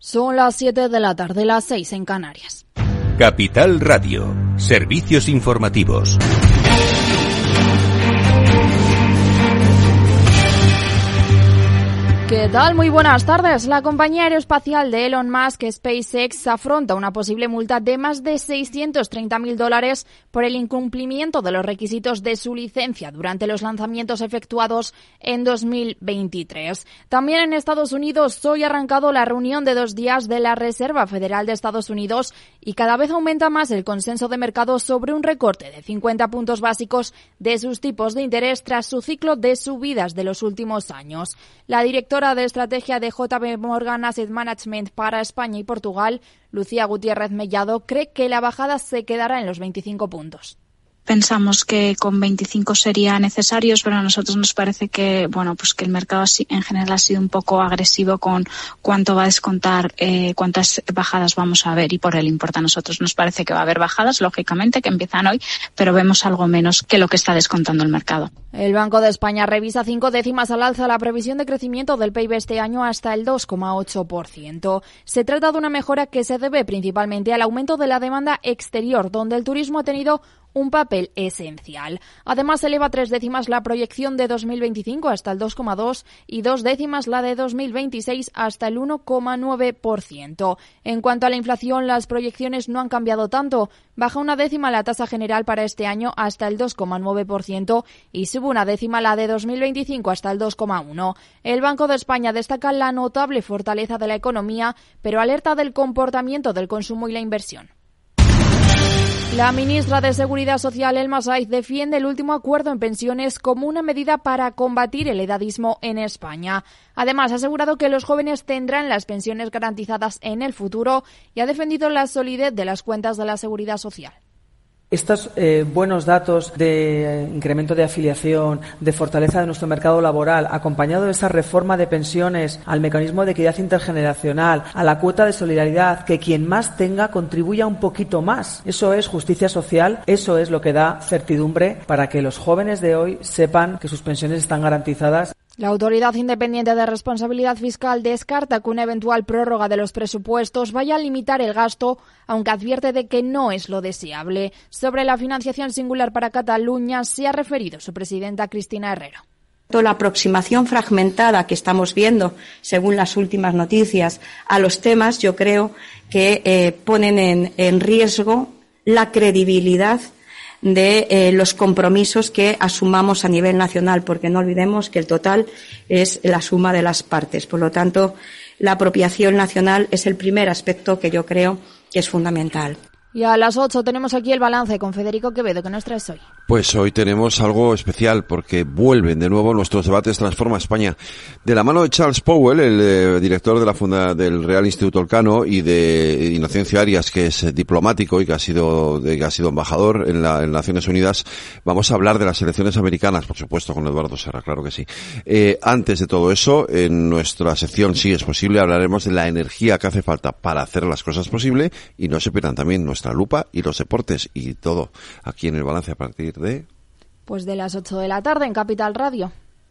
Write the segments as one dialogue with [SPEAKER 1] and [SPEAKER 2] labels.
[SPEAKER 1] Son las 7 de la tarde, las 6 en Canarias.
[SPEAKER 2] Capital Radio, servicios informativos.
[SPEAKER 1] ¿Qué tal? Muy buenas tardes. La compañía aeroespacial de Elon Musk, SpaceX, afronta una posible multa de más de $630.000 por el incumplimiento de los requisitos de su licencia durante los lanzamientos efectuados en 2023. También en Estados Unidos, hoy ha arrancado la reunión de 2 días de la Reserva Federal de Estados Unidos y cada vez aumenta más el consenso de mercado sobre un recorte de 50 puntos básicos de sus tipos de interés tras su ciclo de subidas de los últimos años. La directora de estrategia de JP Morgan Asset Management para España y Portugal, Lucía Gutiérrez Mellado, cree que la bajada se quedará en los 25 puntos.
[SPEAKER 3] Pensamos que con 25 sería necesarios, pero a nosotros nos parece que, que el mercado en general ha sido un poco agresivo con cuánto va a descontar, cuántas bajadas vamos a ver, y por el importe a nosotros nos parece que va a haber bajadas, lógicamente, que empiezan hoy, pero vemos algo menos que lo que está descontando el mercado.
[SPEAKER 1] El Banco de España revisa 5 décimas al alza la previsión de crecimiento del PIB este año hasta el 2,8%. Se trata de una mejora que se debe principalmente al aumento de la demanda exterior, donde el turismo ha tenido un papel esencial. Además, eleva 3 décimas la proyección de 2025 hasta el 2,2% y 2 décimas la de 2026 hasta el 1,9%. En cuanto a la inflación, las proyecciones no han cambiado tanto. Baja 1 décima la tasa general para este año hasta el 2,9% y sube 1 décima la de 2025 hasta el 2,1%. El Banco de España destaca la notable fortaleza de la economía, pero alerta del comportamiento del consumo y la inversión. La ministra de Seguridad Social, Elma Saiz, defiende el último acuerdo en pensiones como una medida para combatir el edadismo en España. Además, ha asegurado que los jóvenes tendrán las pensiones garantizadas en el futuro y ha defendido la solidez de las cuentas de la Seguridad Social.
[SPEAKER 4] Estos buenos datos de incremento de afiliación, de fortaleza de nuestro mercado laboral, acompañado de esa reforma de pensiones, al mecanismo de equidad intergeneracional, a la cuota de solidaridad, que quien más tenga contribuya un poquito más. Eso es justicia social, eso es lo que da certidumbre para que los jóvenes de hoy sepan que sus pensiones están garantizadas.
[SPEAKER 1] La Autoridad Independiente de Responsabilidad Fiscal descarta que una eventual prórroga de los presupuestos vaya a limitar el gasto, aunque advierte de que no es lo deseable. Sobre la financiación singular para Cataluña se ha referido su presidenta Cristina Herrero.
[SPEAKER 5] La aproximación fragmentada que estamos viendo, según las últimas noticias, a los temas, yo creo que ponen en riesgo la credibilidad de los compromisos que asumamos a nivel nacional, porque no olvidemos que el total es la suma de las partes. Por lo tanto, la apropiación nacional es el primer aspecto que yo creo que es fundamental.
[SPEAKER 1] Y a las 8 tenemos aquí el balance con Federico Quevedo. ¿Qué nos traes hoy?
[SPEAKER 6] Pues hoy tenemos algo especial porque vuelven de nuevo nuestros debates Transforma España. De la mano de Charles Powell, el director de del Real Instituto Elcano, y de Inocencio Arias, que es diplomático y que ha sido embajador en Naciones Unidas, vamos a hablar de las elecciones americanas, por supuesto, con Eduardo Serra, claro que sí. Antes de todo eso, en nuestra sección Sí es Posible, hablaremos de la energía que hace falta para hacer las cosas posible, y no se pierdan también nuestra lupa y los deportes y todo aquí en el balance a partir de...
[SPEAKER 1] Pues de las 8 de la tarde en Capital Radio.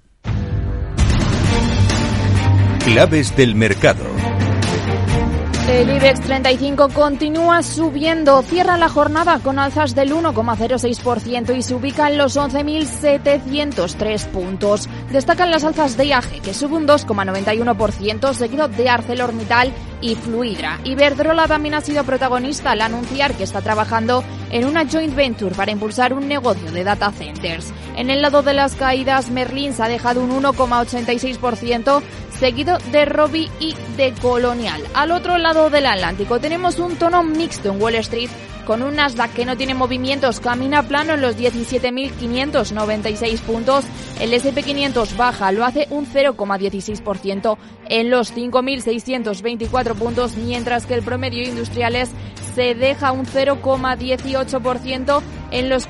[SPEAKER 2] Claves del mercado.
[SPEAKER 1] El IBEX 35 continúa subiendo, cierra la jornada con alzas del 1,06% y se ubica en los 11.703 puntos. Destacan las alzas de IAG, que sube un 2,91%, seguido de ArcelorMittal y Fluidra. Iberdrola también ha sido protagonista al anunciar que está trabajando en una joint venture para impulsar un negocio de data centers. En el lado de las caídas, Merlin se ha dejado un 1,86%, seguido de Robi y de Colonial. Al otro lado del Atlántico tenemos un tono mixto en Wall Street, con un Nasdaq que no tiene movimientos, camina plano en los 17.596 puntos. El S&P 500 baja, lo hace un 0,16% en los 5.624 puntos, mientras que el promedio industriales se deja un 0,18% en los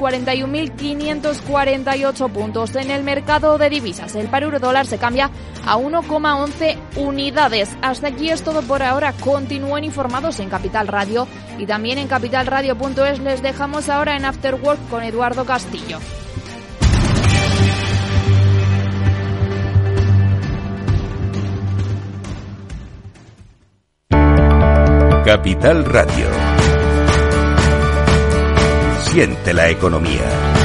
[SPEAKER 1] 41.548 puntos. En el mercado de divisas, el par euro-dólar se cambia a 1,11 unidades. Hasta aquí es todo por ahora. Continúen informados en Capital Radio y también en capitalradio.es. Les dejamos ahora en After Work con Eduardo Castillo.
[SPEAKER 2] Capital Radio. Siente la economía.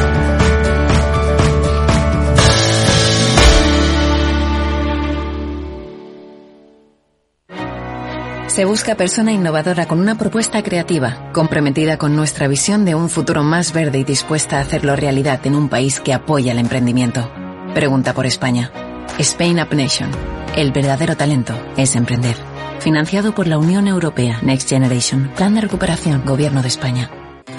[SPEAKER 7] Se busca persona innovadora con una propuesta creativa, comprometida con nuestra visión de un futuro más verde y dispuesta a hacerlo realidad en un país que apoya el emprendimiento. Pregunta por España. Spain Up Nation. El verdadero talento es emprender. Financiado por la Unión Europea Next Generation. Plan de recuperación. Gobierno de España.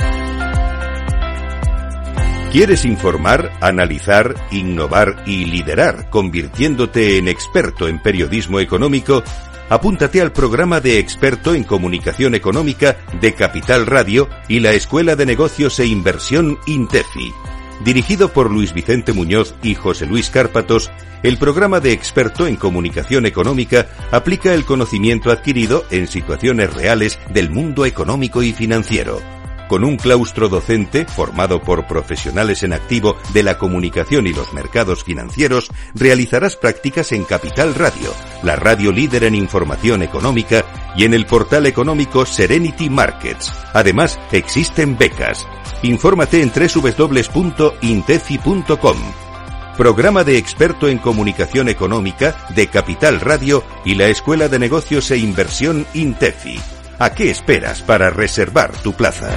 [SPEAKER 2] ¿Quieres informar, analizar, innovar y liderar, convirtiéndote en experto en periodismo económico? Apúntate al programa de experto en comunicación económica de Capital Radio y la Escuela de Negocios e Inversión INTEFI. Dirigido por Luis Vicente Muñoz y José Luis Cárpatos, el programa de experto en comunicación económica aplica el conocimiento adquirido en situaciones reales del mundo económico y financiero. Con un claustro docente formado por profesionales en activo de la comunicación y los mercados financieros, realizarás prácticas en Capital Radio, la radio líder en información económica, y en el portal económico Serenity Markets. Además, existen becas. Infórmate en www.intefi.com. Programa de experto en comunicación económica de Capital Radio y la Escuela de Negocios e Inversión INTEFI. ¿A qué esperas para reservar tu plaza?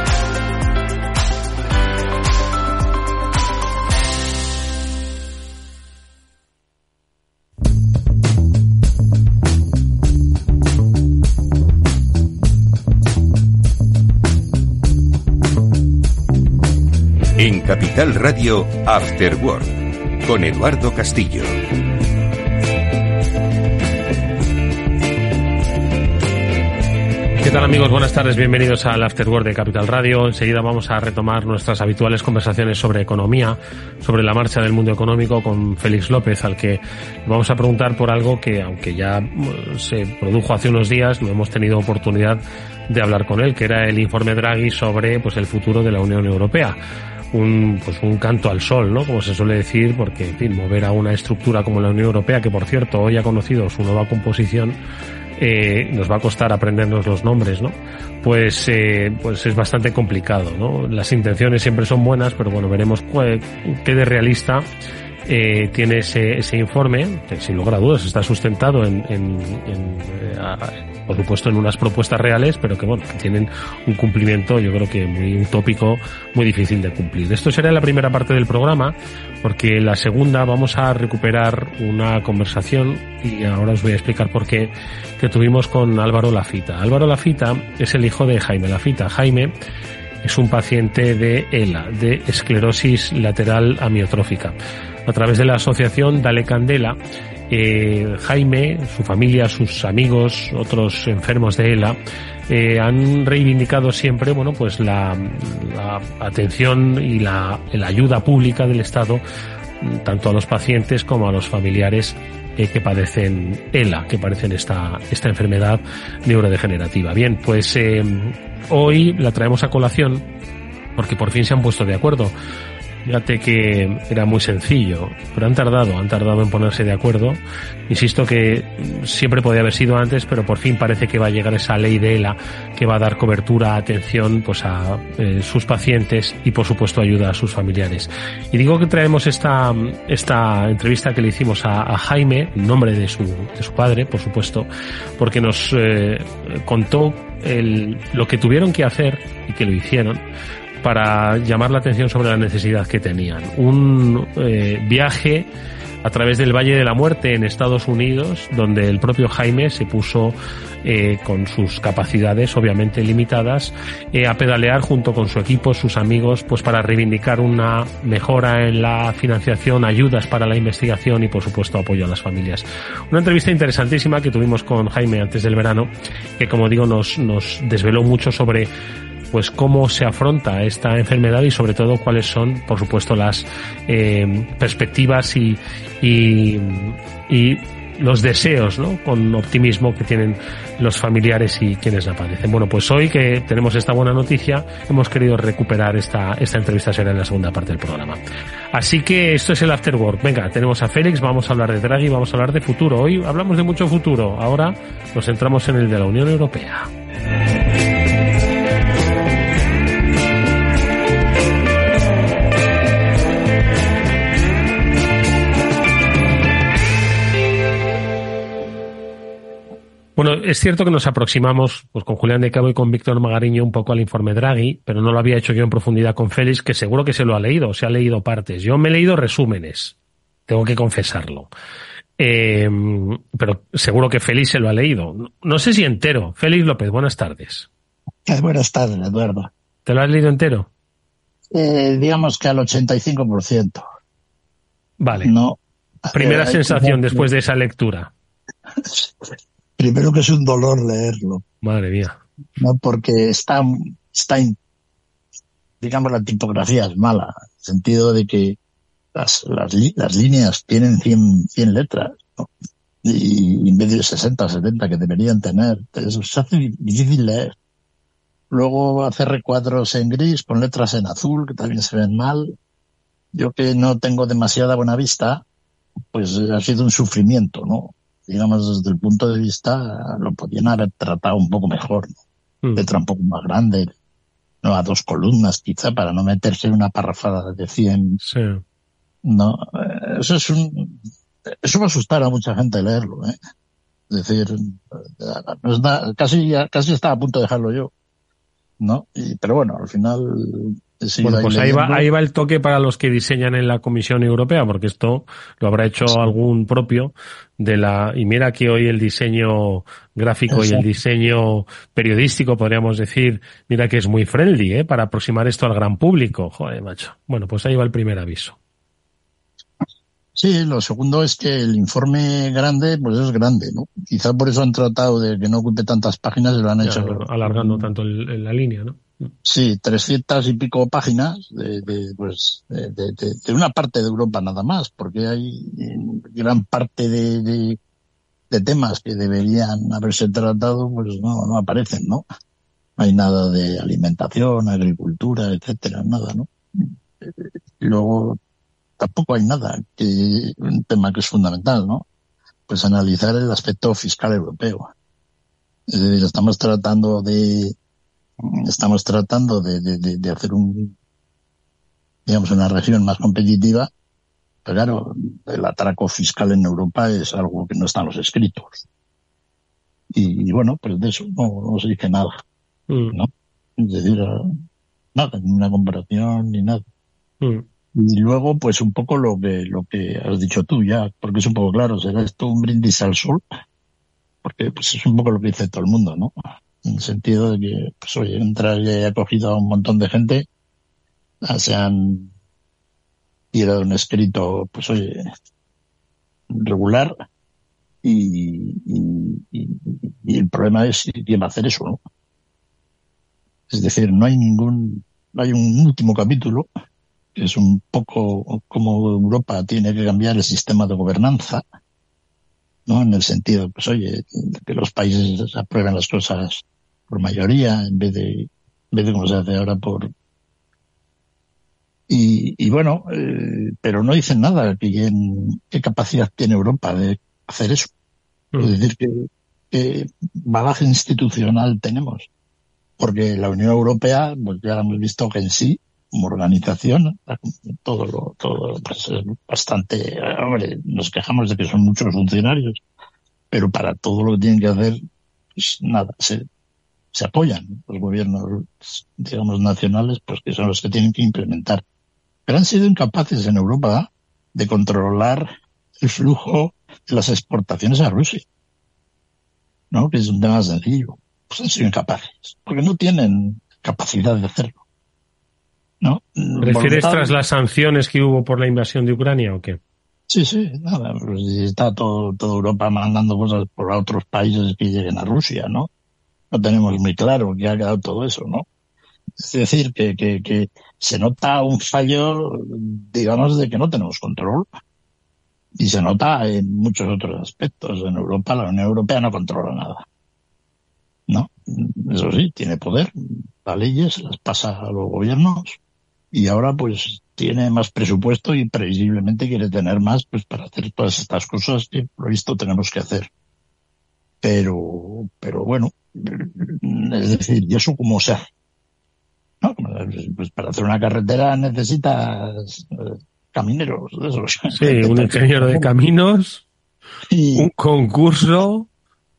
[SPEAKER 2] En Capital Radio, After Work, con Eduardo Castillo.
[SPEAKER 8] ¿Qué tal, amigos? Buenas tardes, bienvenidos al After Work de Capital Radio. Enseguida vamos a retomar nuestras habituales conversaciones sobre economía, sobre la marcha del mundo económico con Félix López, al que vamos a preguntar por algo que, aunque ya se produjo hace unos días, no hemos tenido oportunidad de hablar con él, que era el informe Draghi sobre el futuro de la Unión Europea. Un canto al sol, ¿no? Como se suele decir, porque, en fin, mover a una estructura como la Unión Europea, que por cierto hoy ha conocido su nueva composición, nos va a costar aprendernos los nombres, ¿no? Pues es bastante complicado, ¿no? Las intenciones siempre son buenas, pero bueno, veremos qué de realista tiene ese informe, que sin lugar a dudas está sustentado por supuesto en unas propuestas reales, pero que bueno, que tienen un cumplimiento, yo creo que muy utópico, muy difícil de cumplir. Esto será la primera parte del programa, porque en la segunda vamos a recuperar una conversación, y ahora os voy a explicar por qué, que tuvimos con Álvaro Lafita. Álvaro Lafita es el hijo de Jaime Lafita. Jaime es un paciente de ELA, de esclerosis lateral amiotrófica. A través de la asociación Dale Candela, Jaime, su familia, sus amigos, otros enfermos de ELA, han reivindicado siempre, la atención y la ayuda pública del Estado, tanto a los pacientes como a los familiares que padecen ELA, que padecen esta enfermedad neurodegenerativa. Bien, pues hoy la traemos a colación porque por fin se han puesto de acuerdo. Fíjate que era muy sencillo, pero han tardado en ponerse de acuerdo. Insisto que siempre podía haber sido antes, pero por fin parece que va a llegar esa ley de ELA que va a dar cobertura, atención, a sus pacientes y, por supuesto, ayuda a sus familiares. Y digo que traemos esta entrevista que le hicimos a Jaime, en nombre de su padre, por supuesto, porque nos contó lo que tuvieron que hacer y que lo hicieron para llamar la atención sobre la necesidad que tenían. Un viaje a través del Valle de la Muerte en Estados Unidos, donde el propio Jaime se puso con sus capacidades obviamente limitadas a pedalear junto con su equipo, sus amigos, para reivindicar una mejora en la financiación, ayudas para la investigación y, por supuesto, apoyo a las familias. Una entrevista interesantísima que tuvimos con Jaime antes del verano, que, como digo, nos desveló mucho sobre cómo se afronta esta enfermedad y, sobre todo, cuáles son, por supuesto, las perspectivas y los deseos, ¿no?, con optimismo que tienen los familiares y quienes la padecen. Bueno, pues hoy que tenemos esta buena noticia, hemos querido recuperar esta entrevista, será en la segunda parte del programa. Así que esto es el After Work. Venga, tenemos a Félix, vamos a hablar de Draghi, vamos a hablar de futuro. Hoy hablamos de mucho futuro, ahora nos centramos en el de la Unión Europea. Bueno, es cierto que nos aproximamos pues con Julián de Cabo y con Víctor Magariño un poco al informe Draghi, pero no lo había hecho yo en profundidad con Félix, que seguro que se lo ha leído, se ha leído partes. Yo me he leído resúmenes, tengo que confesarlo. Pero seguro que Félix se lo ha leído. No sé si entero. Félix López, buenas tardes.
[SPEAKER 9] Buenas tardes, Eduardo.
[SPEAKER 8] ¿Te lo has leído entero?
[SPEAKER 9] Digamos que al 85%.
[SPEAKER 8] Vale.
[SPEAKER 9] No.
[SPEAKER 8] Primera sensación después de esa lectura.
[SPEAKER 9] Primero que es un dolor leerlo.
[SPEAKER 8] Madre mía.
[SPEAKER 9] No, porque está digamos, la tipografía es mala, en el sentido de que las líneas tienen 100 letras, ¿no? Y en vez de 60 o 70 que deberían tener, eso se hace difícil leer. Luego hace recuadros en gris con letras en azul que también se ven mal. Yo que no tengo demasiada buena vista, pues ha sido un sufrimiento, ¿no? Digamos, desde el punto de vista, lo podían haber tratado un poco mejor, ¿no? Letra un poco más grande, no a 2 columnas quizá, para no meterse en una parrafada de 100.
[SPEAKER 8] Sí.
[SPEAKER 9] No, eso va a asustar a mucha gente leerlo, ¿eh? Es decir, no es nada, casi estaba a punto de dejarlo yo, ¿no? Pero bueno, al final...
[SPEAKER 8] Bueno, pues ahí va el toque para los que diseñan en la Comisión Europea, porque esto lo habrá hecho algún propio y mira que hoy el diseño gráfico Exacto. Y el diseño periodístico, podríamos decir, mira que es muy friendly, para aproximar esto al gran público. Joder, macho. Bueno, pues ahí va el primer aviso.
[SPEAKER 9] Sí, lo segundo es que el informe grande, pues es grande, ¿no? Quizá por eso han tratado de que no ocupe tantas páginas y lo han hecho.
[SPEAKER 8] Alargando tanto la línea, ¿no?
[SPEAKER 9] Sí, 300 y pico páginas de una parte de Europa nada más, porque hay gran parte de temas que deberían haberse tratado, pues no aparecen, ¿no? No hay nada de alimentación, agricultura, etcétera, nada, ¿no? Y luego tampoco hay nada, un tema que es fundamental, ¿no? Pues analizar el aspecto fiscal europeo. Es decir, estamos tratando de hacer una región más competitiva, pero claro, el atraco fiscal en Europa es algo que no está en los escritos. Y bueno, pues de eso no se dice nada, ¿no? Es decir, nada, ni una comparación, ni nada. Y luego, pues un poco lo que has dicho tú ya, porque es un poco claro, será esto un brindis al sol, porque pues es un poco lo que dice todo el mundo, ¿no? En el sentido de que, pues oye, entra y ha cogido a un montón de gente, se han tirado un escrito, pues oye, regular, y el problema es quién va a hacer eso, ¿no? Es decir, no hay un último capítulo, que es un poco como Europa tiene que cambiar el sistema de gobernanza, ¿no? En el sentido, pues oye, que los países aprueben las cosas por mayoría, en vez de como se hace ahora y bueno, pero no dicen nada qué capacidad tiene Europa de hacer eso. Es decir, qué bagaje institucional tenemos. Porque la Unión Europea, pues ya hemos visto que en sí, como organización, todo pues es bastante, hombre, nos quejamos de que son muchos funcionarios, pero para todo lo que tienen que hacer, pues nada, se apoyan los gobiernos, digamos, nacionales, pues que son los que tienen que implementar. Pero han sido incapaces en Europa de controlar el flujo de las exportaciones a Rusia, ¿no? Que es un tema sencillo. Pues han sido incapaces, porque no tienen capacidad de hacerlo, ¿no?
[SPEAKER 8] ¿Refieres tras las sanciones que hubo por la invasión de Ucrania o qué?
[SPEAKER 9] Sí, nada, pues está toda Europa mandando cosas por otros países que lleguen a Rusia, ¿no? No tenemos muy claro qué ha quedado todo eso, ¿no? Es decir, que se nota un fallo, digamos, de que no tenemos control. Y se nota en muchos otros aspectos. En Europa, la Unión Europea no controla nada, ¿no? Eso sí, tiene poder, las leyes las pasa a los gobiernos y ahora pues tiene más presupuesto y previsiblemente quiere tener más pues para hacer todas estas cosas que por lo visto tenemos que hacer. Pero bueno, es decir, ¿y eso cómo se hace? ¿No? Pues para hacer una carretera necesitas camineros de esos.
[SPEAKER 8] Sí, un ingeniero de caminos, un concurso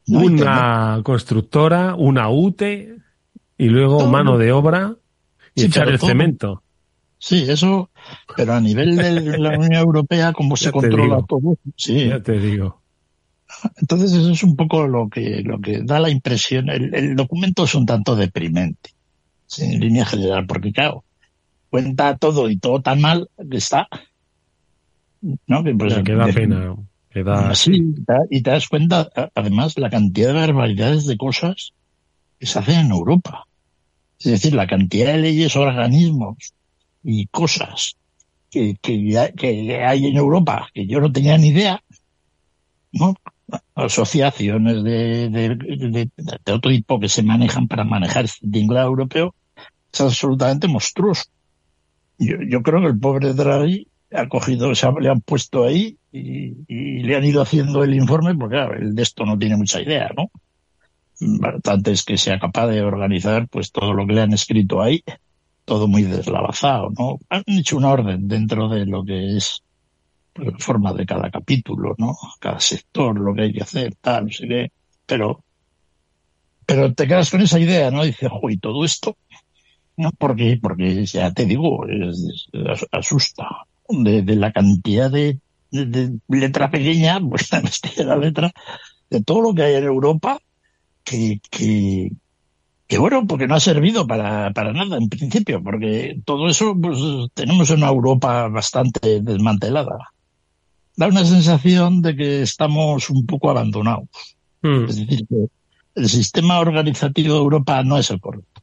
[SPEAKER 9] No
[SPEAKER 8] una constructora, una UTE y luego
[SPEAKER 9] todo,
[SPEAKER 8] mano de obra y echar el
[SPEAKER 9] todo,
[SPEAKER 8] cemento.
[SPEAKER 9] Sí, eso, pero a nivel de la Unión Europea, ¿cómo se controla todo? Sí.
[SPEAKER 8] Ya te digo.
[SPEAKER 9] Entonces eso es un poco lo que da la impresión. El documento es un tanto deprimente, sí, en línea general, porque claro, cuenta todo y todo tan mal que está, ¿no? Que pues,
[SPEAKER 8] que da pena. Que da,
[SPEAKER 9] sí, y te das cuenta, además, la cantidad de barbaridades de cosas que se hacen en Europa. Es decir, la cantidad de leyes, organismos y cosas que hay en Europa que yo no tenía ni idea, ¿no? Asociaciones de otro tipo que se manejan para manejar este tinglado europeo, es absolutamente monstruoso. Yo creo que el pobre Draghi ha cogido, le han puesto ahí y le han ido haciendo el informe, porque claro, él de esto no tiene mucha idea, ¿no? Bastante es que sea capaz de organizar pues todo lo que le han escrito ahí, todo muy deslavazado, ¿no? Han hecho una orden dentro de lo que es la forma de cada capítulo, ¿no? Cada sector, lo que hay que hacer, tal, no sé qué. Pero te quedas con esa idea, ¿no? Dices, uy, todo esto, ¿no? Porque ya te digo, asusta de la cantidad de letra pequeña, pues la letra, de todo lo que hay en Europa, que bueno, porque no ha servido para nada en principio, porque todo eso, pues tenemos una Europa bastante desmantelada. Da una sensación de que estamos un poco abandonados. Es decir, que el sistema organizativo de Europa no es el correcto.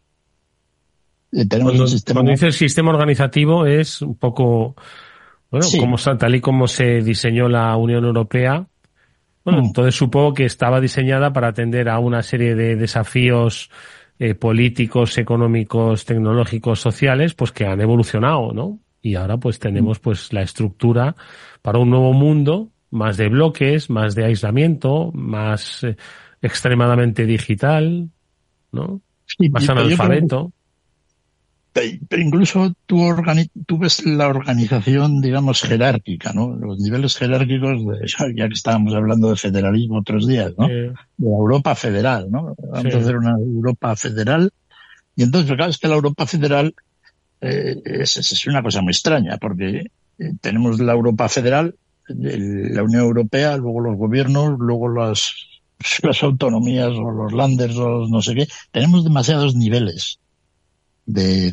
[SPEAKER 8] Cuando dice el sistema organizativo es un poco, bueno, sí, tal y como se diseñó la Unión Europea. Bueno, entonces supongo que estaba diseñada para atender a una serie de desafíos políticos, económicos, tecnológicos, sociales, pues que han evolucionado, ¿no? Y ahora pues tenemos pues la estructura para un nuevo mundo, más de bloques, más de aislamiento, más extremadamente digital, ¿no? Sí, más analfabeto.
[SPEAKER 9] Pero incluso tú ves la organización, digamos, jerárquica, ¿no? Los niveles jerárquicos, ya que estábamos hablando de federalismo otros días, ¿no? De la Europa federal, ¿no? Vamos a hacer una Europa federal. Y entonces, claro, es que la Europa federal es una cosa muy extraña, porque tenemos la Europa federal, la Unión Europea, luego los gobiernos, luego las autonomías o los landers o no sé qué. Tenemos demasiados niveles de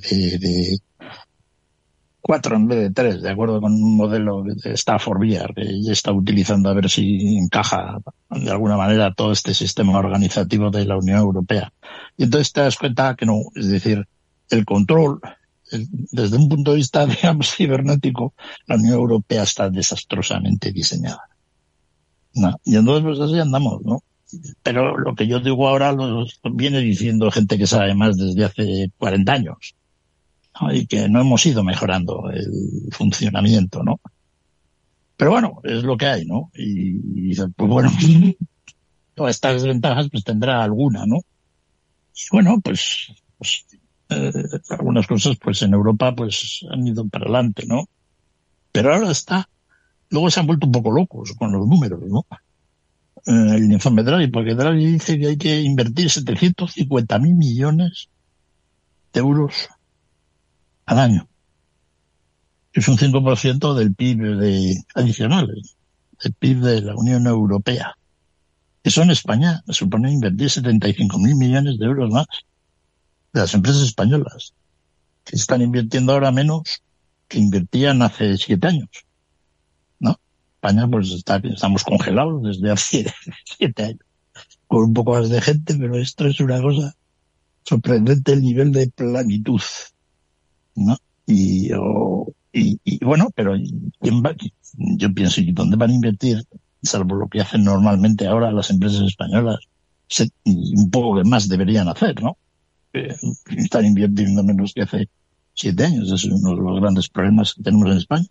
[SPEAKER 9] 4 en vez de 3, de acuerdo con un modelo de Stafford Beer que ya está utilizando a ver si encaja de alguna manera todo este sistema organizativo de la Unión Europea. Y entonces te das cuenta que no, es decir, el control, desde un punto de vista, digamos, cibernético, la Unión Europea está desastrosamente diseñada. ¿No? Y entonces pues así andamos, ¿no? Pero lo que yo digo ahora lo viene diciendo gente que sabe más desde hace 40 años, ¿no? Y que no hemos ido mejorando el funcionamiento, ¿no? Pero bueno, es lo que hay, ¿no? Y pues bueno, todas estas desventajas pues tendrá alguna, ¿no? Y bueno, pues algunas cosas pues en Europa pues han ido para adelante, ¿no? Pero ahora luego se han vuelto un poco locos con los números, ¿no? El informe Draghi, porque Draghi dice que hay que invertir 750.000 millones de euros al año. Es un 5% del PIB adicional, del PIB de la Unión Europea. Eso en España supone invertir 75.000 millones de euros más de las empresas españolas, que están invirtiendo ahora menos que invertían hace 7 años. España pues estamos congelados desde hace 7 años, con un poco más de gente, pero esto es una cosa sorprendente, el nivel de planitud, ¿no? Y bueno, pero yo pienso, ¿y dónde van a invertir? Salvo lo que hacen normalmente ahora las empresas españolas, y un poco más deberían hacer, ¿no? Están invirtiendo menos que hace 7 años, ese es uno de los grandes problemas que tenemos en España.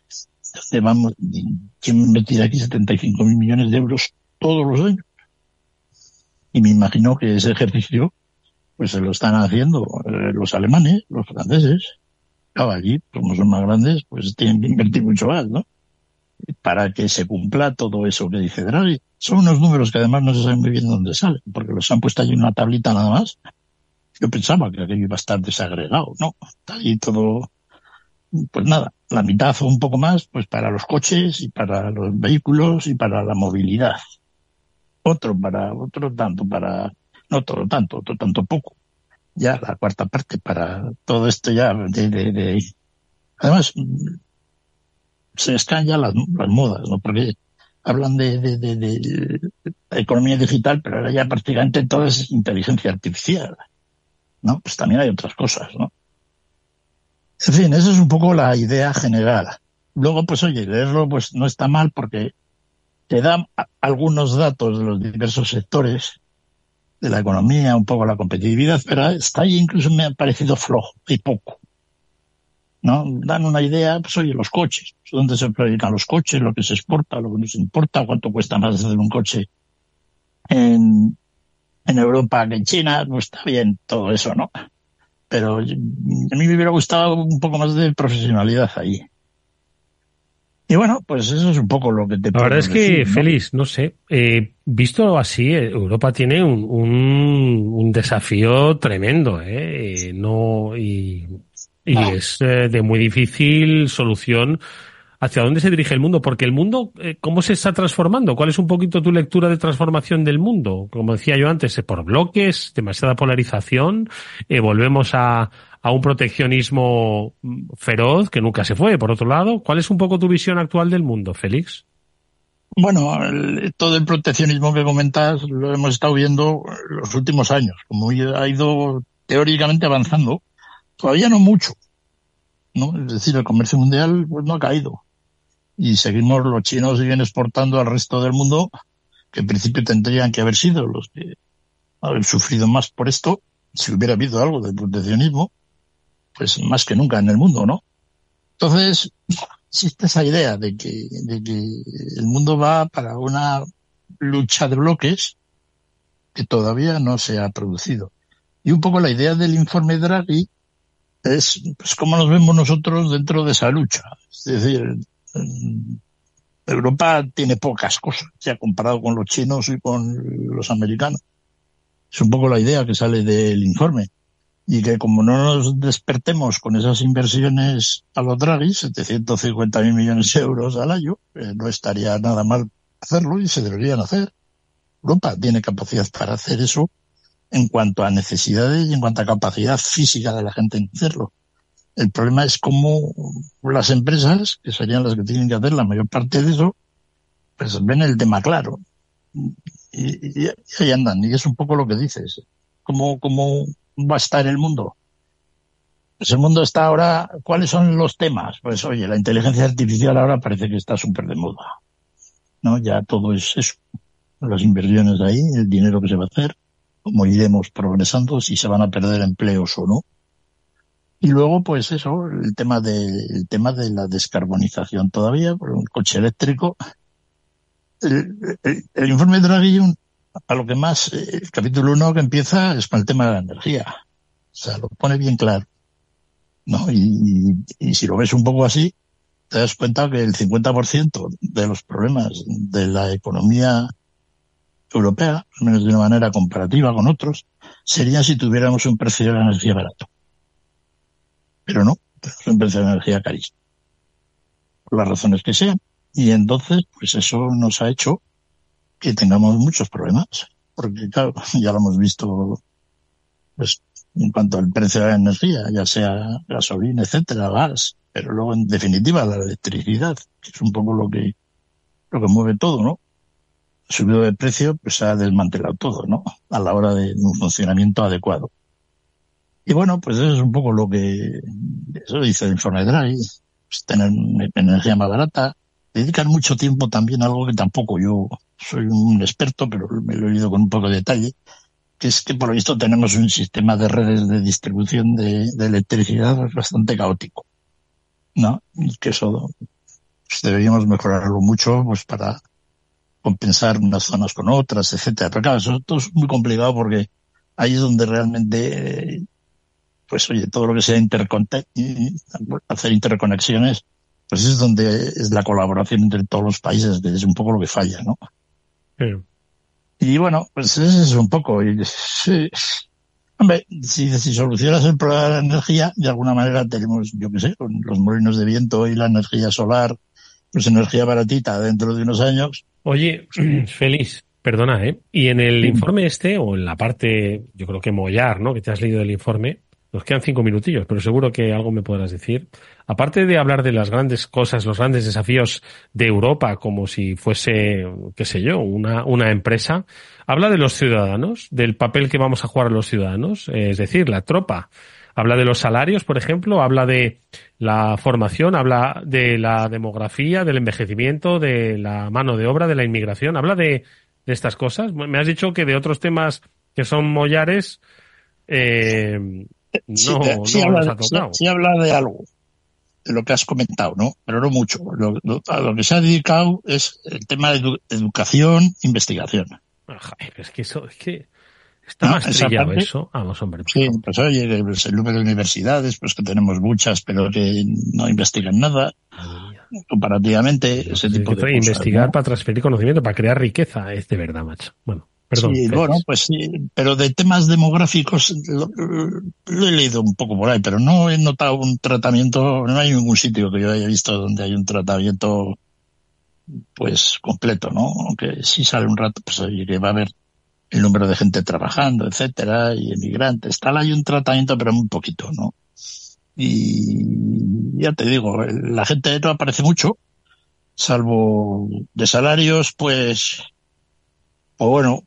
[SPEAKER 9] ¿Quién invertirá aquí 75.000 millones de euros todos los años? Y me imagino que ese ejercicio pues se lo están haciendo los alemanes, los franceses. Claro, allí, como son más grandes, pues tienen que invertir mucho más, ¿no? para que se cumpla todo eso que dice Draghi. Son unos números que además no se sabe muy bien dónde salen, porque los han puesto allí en una tablita nada más. Yo pensaba que aquello iba a estar desagregado, ¿no? Está allí todo, pues nada, la mitad o un poco más, pues para los coches y para los vehículos y para la movilidad. Otro tanto poco. Ya la cuarta parte para todo esto ya además, se están ya las modas, ¿no? Porque hablan de economía digital, pero ahora ya prácticamente todo es inteligencia artificial, ¿no? Pues también hay otras cosas, ¿no? En fin, esa es un poco la idea general. Luego, pues oye, leerlo pues no está mal porque te da algunos datos de los diversos sectores de la economía, un poco la competitividad, pero está ahí incluso me ha parecido flojo y poco, ¿no? Dan una idea, pues oye, los coches, pues, dónde se fabrican los coches, lo que se exporta, lo que no se importa, cuánto cuesta más hacer un coche en Europa que en China, no está bien todo eso, ¿no? Pero a mí me hubiera gustado un poco más de profesionalidad ahí. Y bueno, pues eso es un poco lo que te puedo decir.
[SPEAKER 8] La verdad es que,
[SPEAKER 9] ¿no?
[SPEAKER 8] Félix, no sé, visto así, Europa tiene un desafío tremendo, y es de muy difícil solución. ¿Hacia dónde se dirige el mundo? Porque el mundo, ¿cómo se está transformando? ¿Cuál es un poquito tu lectura de transformación del mundo? Como decía yo antes, por bloques, demasiada polarización, volvemos a un proteccionismo feroz que nunca se fue, por otro lado. ¿Cuál es un poco tu visión actual del mundo, Félix?
[SPEAKER 9] Bueno, todo el proteccionismo que comentas lo hemos estado viendo los últimos años, como ha ido teóricamente avanzando, todavía no mucho, ¿no? Es decir, el comercio mundial pues no ha caído. Y los chinos siguen exportando al resto del mundo, que en principio tendrían que haber sido los que han sufrido más por esto, si hubiera habido algo de proteccionismo, pues más que nunca en el mundo, ¿no? Entonces, existe esa idea de que el mundo va para una lucha de bloques que todavía no se ha producido. Y un poco la idea del informe Draghi es pues cómo nos vemos nosotros dentro de esa lucha. Es decir, Europa tiene pocas cosas, ya comparado con los chinos y con los americanos. Es un poco la idea que sale del informe. Y que como no nos despertemos con esas inversiones a los Draghi, 750.000 millones de euros al año, no estaría nada mal hacerlo y se deberían hacer. Europa tiene capacidad para hacer eso en cuanto a necesidades y en cuanto a capacidad física de la gente en hacerlo. El problema es cómo las empresas, que serían las que tienen que hacer la mayor parte de eso, pues ven el tema claro. Y ahí andan, y es un poco lo que dices. ¿Cómo va a estar el mundo? Pues el mundo está ahora, ¿cuáles son los temas? Pues oye, la inteligencia artificial ahora parece que está súper de moda, ¿no? Ya todo es eso. Las inversiones ahí, el dinero que se va a hacer, cómo iremos progresando, si se van a perder empleos o no. Y luego, pues eso, el tema de la descarbonización todavía, por un coche eléctrico. El informe de Draghi, a lo que más, el capítulo 1 que empieza es con el tema de la energía. O sea, lo pone bien claro, ¿no? Y si lo ves un poco así, te das cuenta que el 50% de los problemas de la economía europea, al menos de una manera comparativa con otros, sería si tuviéramos un precio de la energía barato. Pero no, tenemos un precio de la energía carísimo. Por las razones que sean. Y entonces, pues eso nos ha hecho que tengamos muchos problemas. Porque claro, ya lo hemos visto, pues, en cuanto al precio de la energía, ya sea gasolina, etcétera, gas, pero luego en definitiva la electricidad, que es un poco lo que mueve todo, ¿no? Subido de precio, pues se ha desmantelado todo, ¿no? A la hora de un funcionamiento adecuado. Y bueno, pues eso es un poco eso dice el informe de Draghi, pues tener energía más barata, dedicar mucho tiempo también a algo que tampoco yo soy un experto, pero me lo he leído con un poco de detalle, que es que por lo visto tenemos un sistema de redes de distribución de electricidad bastante caótico, ¿no? Y que eso pues deberíamos mejorarlo mucho, pues para compensar unas zonas con otras, etcétera. Pero claro, eso es muy complicado porque ahí es donde realmente, pues oye, todo lo que sea hacer interconexiones pues es donde es la colaboración entre todos los países, que es un poco lo que falla, ¿no?
[SPEAKER 8] Sí.
[SPEAKER 9] Y bueno, pues eso es un poco. Hombre, si solucionas el problema de la energía, de alguna manera tenemos, yo qué sé, con los molinos de viento y la energía solar, pues energía baratita dentro de unos años.
[SPEAKER 8] Oye, Félix, perdona, y en el informe o en la parte, yo creo que mollar, ¿no?, que te has leído del informe, nos quedan 5 minutillos, pero seguro que algo me podrás decir. Aparte de hablar de las grandes cosas, los grandes desafíos de Europa, como si fuese, qué sé yo, una empresa, habla de los ciudadanos, del papel que vamos a jugar los ciudadanos, es decir, la tropa. Habla de los salarios, por ejemplo, habla de la formación, habla de la demografía, del envejecimiento, de la mano de obra, de la inmigración, habla de estas cosas. Me has dicho que de otros temas que son mollares,
[SPEAKER 9] sí habla de algo, de lo que has comentado, ¿no? Pero no mucho. A lo que se ha dedicado es el tema de educación, investigación.
[SPEAKER 8] Es que eso, es que está más trillado eso. Vamos, hombre.
[SPEAKER 9] Sí, pues oye, pues el número de universidades, pues que tenemos muchas, pero que no investigan nada. Comparativamente, ese tipo de cosas.
[SPEAKER 8] Investigar, ¿no?,
[SPEAKER 9] para
[SPEAKER 8] transferir conocimiento, para crear riqueza, es de verdad, macho. Bueno. Perdón,
[SPEAKER 9] sí, bueno, pues sí, pero de temas demográficos lo he leído un poco por ahí, pero no he notado un tratamiento, no hay ningún sitio que yo haya visto donde hay un tratamiento pues completo, ¿no? Aunque sí sale un rato, pues oye, que va a haber el número de gente trabajando, etcétera, y emigrantes, tal, hay un tratamiento, pero muy poquito, ¿no? Y ya te digo, la gente no aparece mucho, salvo de salarios, pues bueno,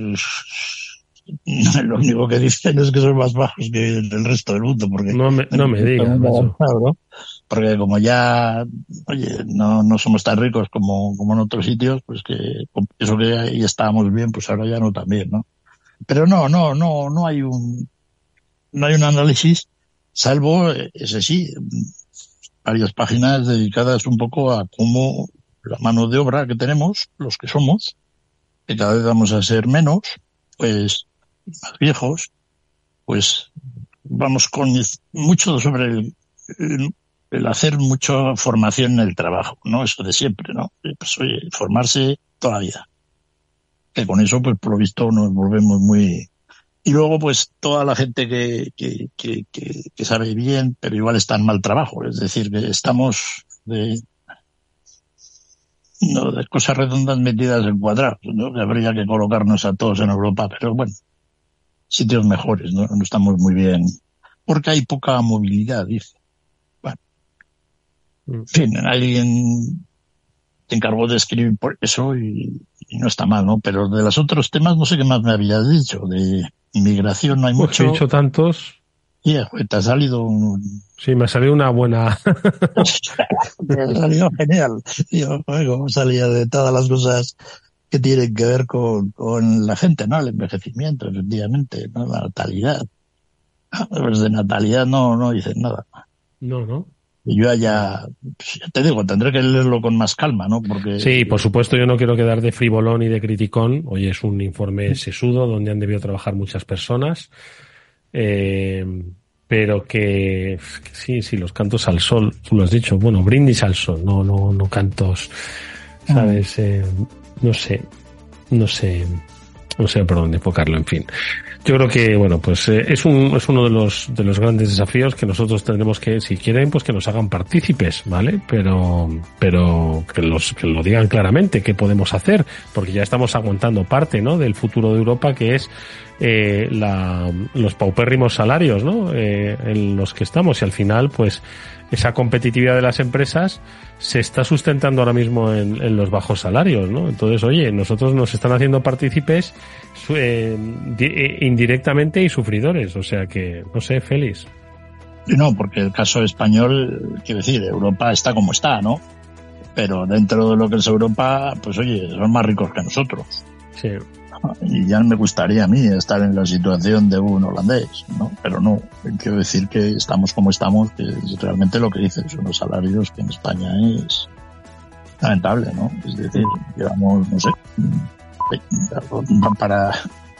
[SPEAKER 9] lo único que dicen es que son más bajos que el resto del mundo, porque
[SPEAKER 8] no me digas,
[SPEAKER 9] ¿no? Porque como ya, oye, no somos tan ricos como en otros sitios, pues que eso que ahí estábamos bien, pues ahora ya no tan bien, ¿no? Pero no hay un análisis, salvo ese sí, varias páginas dedicadas un poco a cómo la mano de obra que tenemos, los que somos, que cada vez vamos a ser menos, pues más viejos, pues vamos con mucho sobre el hacer mucha formación en el trabajo, ¿no? Eso de siempre, ¿no? Pues oye, formarse toda la vida. Que con eso, pues por lo visto nos volvemos muy... Y luego, pues toda la gente que sabe bien, pero igual está en mal trabajo. Es decir, que estamos de cosas redondas metidas en cuadrados, ¿no? Que habría que colocarnos a todos en Europa, pero bueno, sitios mejores, ¿no? No estamos muy bien, porque hay poca movilidad, dice. Bueno, en fin, alguien se encargó de escribir por eso y no está mal, ¿no? Pero de los otros temas no sé qué más me habías dicho, de inmigración no hay mucho.
[SPEAKER 8] He dicho tantos.
[SPEAKER 9] Te ha salido
[SPEAKER 8] Sí, me ha salido una buena...
[SPEAKER 9] Me ha salido genial. Como salía de todas las cosas que tienen que ver con la gente, ¿no? El envejecimiento, efectivamente, ¿no? La natalidad. Pues de natalidad no dicen nada.
[SPEAKER 8] No.
[SPEAKER 9] Y yo ya te digo, tendré que leerlo con más calma, ¿no? Porque...
[SPEAKER 8] Sí, por supuesto, yo no quiero quedar de frivolón y de criticón. Oye, es un informe sesudo donde han debido trabajar muchas personas. Pero que sí, los cantos al sol, tú lo has dicho, bueno, brindis al sol, no cantos, ¿sabes? No sé por dónde enfocarlo, en fin. Yo creo que, bueno, pues es uno de los grandes desafíos que nosotros tendremos que, si quieren, pues que nos hagan partícipes, ¿vale? Pero que lo digan claramente qué podemos hacer, porque ya estamos aguantando parte, ¿no?, del futuro de Europa, que es los paupérrimos salarios, ¿no?, en los que estamos, y al final, pues esa competitividad de las empresas se está sustentando ahora mismo en los bajos salarios, ¿no? Entonces, oye, nosotros nos están haciendo partícipes indirectamente y sufridores, o sea que, no sé, Félix.
[SPEAKER 9] No, porque el caso español, quiero decir, Europa está como está, ¿no? Pero dentro de lo que es Europa, pues oye, son más ricos que nosotros.
[SPEAKER 8] Sí.
[SPEAKER 9] Y ya me gustaría a mí estar en la situación de un holandés, ¿no? Pero no, quiero decir que estamos como estamos, que es realmente lo que dicen, son los salarios que en España es lamentable, ¿no? Es decir, llevamos, no sé, para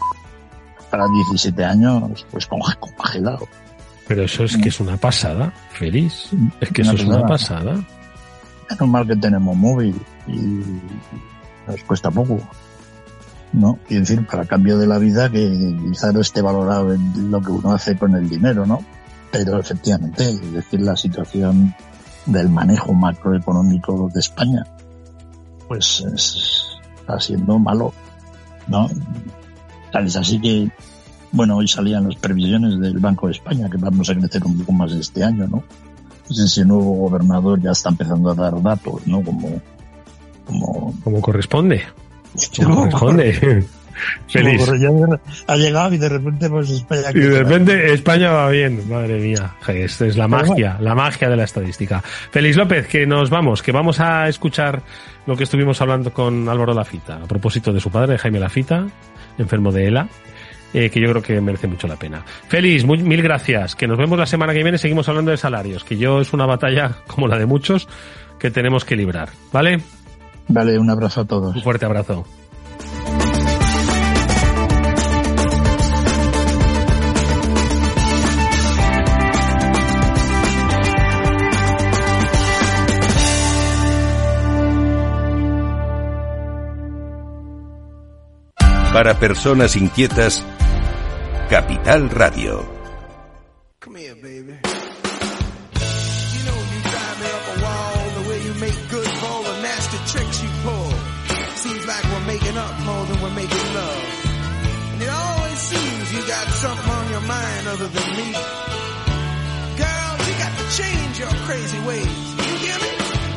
[SPEAKER 9] 17 años, pues congelado.
[SPEAKER 8] Pero eso es que es una pasada, Félix. Es que eso es una pasada.
[SPEAKER 9] Menos mal que tenemos móvil y nos cuesta poco, ¿no? Y decir, para cambio de la vida, que quizá no esté valorado en lo que uno hace con el dinero, ¿no? Pero efectivamente, es decir, la situación del manejo macroeconómico de España, pues está siendo malo, ¿no? Tal es así que, bueno, hoy salían las previsiones del Banco de España, que vamos a crecer un poco más este año, ¿no? Pues ese nuevo gobernador ya está empezando a dar datos, ¿no? Como
[SPEAKER 8] corresponde. Como corresponde. Feliz.
[SPEAKER 9] Ha llegado y de repente pues España...
[SPEAKER 8] Y de repente España va bien, madre mía. Esta es la magia de la estadística. Félix López, que nos vamos, que vamos a escuchar lo que estuvimos hablando con Álvaro Lafita, a propósito de su padre, Jaime Lafita, enfermo de ELA, que yo creo que merece mucho la pena. Félix, mil gracias, que nos vemos la semana que viene, seguimos hablando de salarios, que es una batalla como la de muchos que tenemos que librar, ¿vale?
[SPEAKER 9] Vale, un abrazo a todos.
[SPEAKER 8] Un fuerte abrazo.
[SPEAKER 2] Para personas inquietas, Capital Radio.
[SPEAKER 10] Come here, baby. You know you drive me up a wall the way you make good for all the nasty tricks you pull. Seems like we're making up more than we're making love. And it always seems you got something on your mind other than me. Girl, you got to change your crazy ways. You hear me?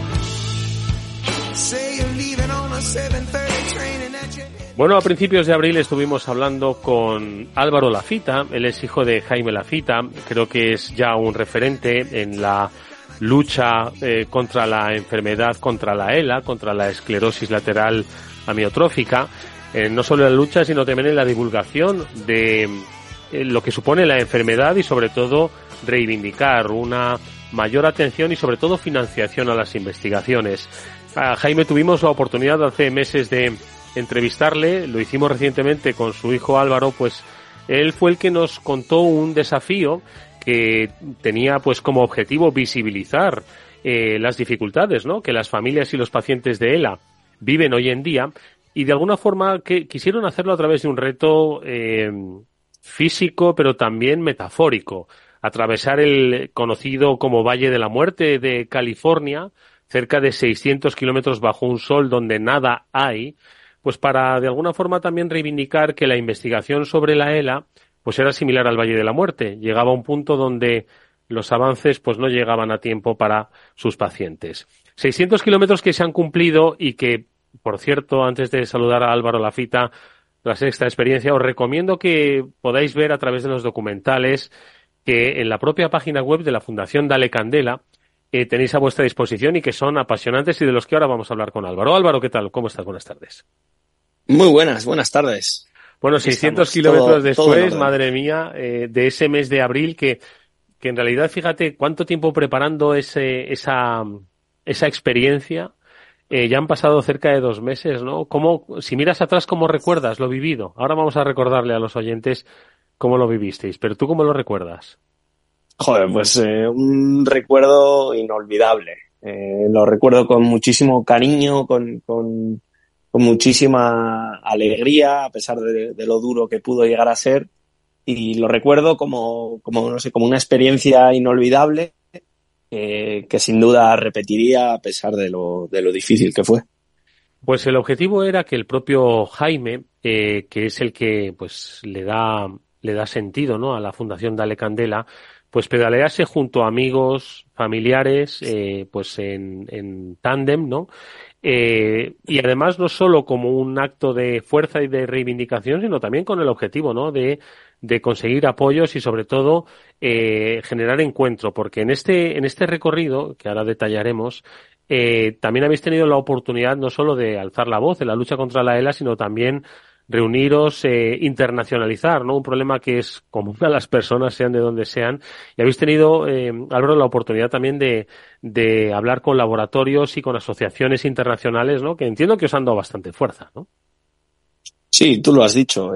[SPEAKER 10] Say you're leaving on a 7:30 train and that you...
[SPEAKER 8] Bueno, a principios de abril estuvimos hablando con Álvaro Lafita, él es hijo de Jaime Lafita, creo que es ya un referente en la lucha contra la enfermedad, contra la ELA, contra la esclerosis lateral amiotrófica, no solo en la lucha, sino también en la divulgación de lo que supone la enfermedad y sobre todo reivindicar una mayor atención y sobre todo financiación a las investigaciones. A Jaime tuvimos la oportunidad hace meses de entrevistarle, lo hicimos recientemente con su hijo Álvaro, pues él fue el que nos contó un desafío que tenía pues como objetivo visibilizar las dificultades, ¿no?, que las familias y los pacientes de ELA viven hoy en día, y de alguna forma que quisieron hacerlo a través de un reto físico pero también metafórico, atravesar el conocido como Valle de la Muerte de California, cerca de 600 kilómetros bajo un sol donde nada hay, pues para de alguna forma también reivindicar que la investigación sobre la ELA pues era similar al Valle de la Muerte. Llegaba a un punto donde los avances pues no llegaban a tiempo para sus pacientes. 600 kilómetros que se han cumplido y que, por cierto, antes de saludar a Álvaro Lafita, tras esta experiencia, os recomiendo que podáis ver a través de los documentales que en la propia página web de la Fundación Dale Candela tenéis a vuestra disposición y que son apasionantes y de los que ahora vamos a hablar con Álvaro. Álvaro, ¿qué tal? ¿Cómo estás? Buenas tardes.
[SPEAKER 11] Muy buenas tardes.
[SPEAKER 8] Bueno, 600 kilómetros después, madre mía, de ese mes de abril que en realidad, fíjate, cuánto tiempo preparando esa experiencia. Ya han pasado cerca de 2 meses, ¿no? Si miras atrás, ¿cómo recuerdas lo vivido? Ahora vamos a recordarle a los oyentes cómo lo vivisteis, pero ¿tú cómo lo recuerdas?
[SPEAKER 11] Joder, pues un recuerdo inolvidable. Lo recuerdo con muchísimo cariño, con muchísima alegría, a pesar de lo duro que pudo llegar a ser, y lo recuerdo como una experiencia inolvidable que sin duda repetiría a pesar de lo difícil que fue.
[SPEAKER 8] Pues el objetivo era que el propio Jaime, que es el que pues le da sentido, ¿no?, a la Fundación Dale Candela, pues pedalease junto a amigos, familiares, pues en tándem, ¿no? Y además no solo como un acto de fuerza y de reivindicación, sino también con el objetivo, ¿no?, de conseguir apoyos y sobre todo generar encuentro, porque en este recorrido, que ahora detallaremos, también habéis tenido la oportunidad no solo de alzar la voz en la lucha contra la ELA, sino también reuniros, internacionalizar, ¿no?, un problema que es común a las personas, sean de donde sean, y habéis tenido, Álvaro, la oportunidad también de hablar con laboratorios y con asociaciones internacionales, ¿no?, que entiendo que os han dado bastante fuerza, ¿no?
[SPEAKER 11] Sí, tú lo has dicho.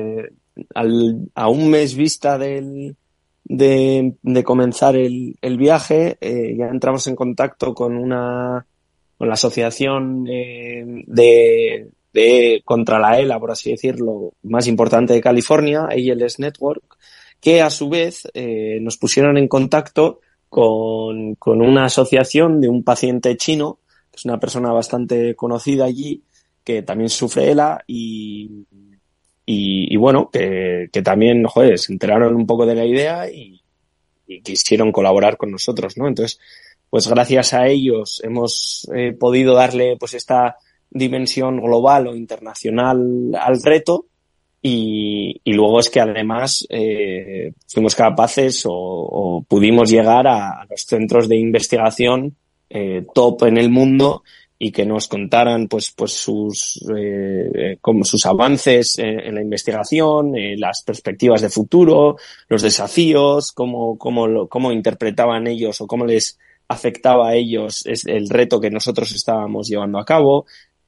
[SPEAKER 11] A un mes vista de comenzar el viaje, ya entramos en contacto con una la asociación contra la ELA, por así decirlo, más importante de California, ALS Network, que a su vez nos pusieron en contacto con una asociación de un paciente chino, que es una persona bastante conocida allí, que también sufre ELA y bueno, que también, joder, se enteraron un poco de la idea y quisieron colaborar con nosotros, ¿no? Entonces, pues gracias a ellos hemos podido darle pues esta dimensión global o internacional al reto y luego es que además fuimos capaces o pudimos llegar a los centros de investigación top en el mundo y que nos contaran pues sus avances en la investigación, las perspectivas de futuro, los desafíos, cómo interpretaban ellos o cómo les afectaba a ellos el reto que nosotros estábamos llevando a cabo.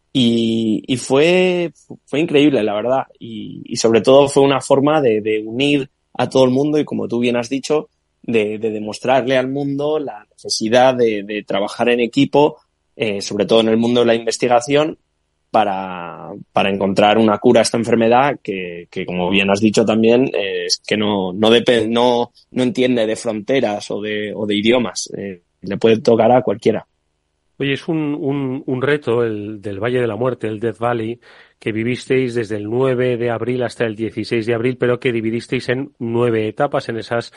[SPEAKER 11] Y fue increíble, la verdad. Y sobre todo fue una forma de unir a todo el mundo y, como tú bien has dicho, de demostrarle al mundo la necesidad de trabajar en equipo, sobre todo en el mundo de la investigación, para encontrar una cura a esta enfermedad que como bien has dicho también, es que no entiende de fronteras o de idiomas. Le puede tocar a cualquiera.
[SPEAKER 8] Oye, es un reto el del Valle de la Muerte, el Death Valley, que vivisteis desde el 9 de abril hasta el 16 de abril, pero que dividisteis en 9 etapas en esas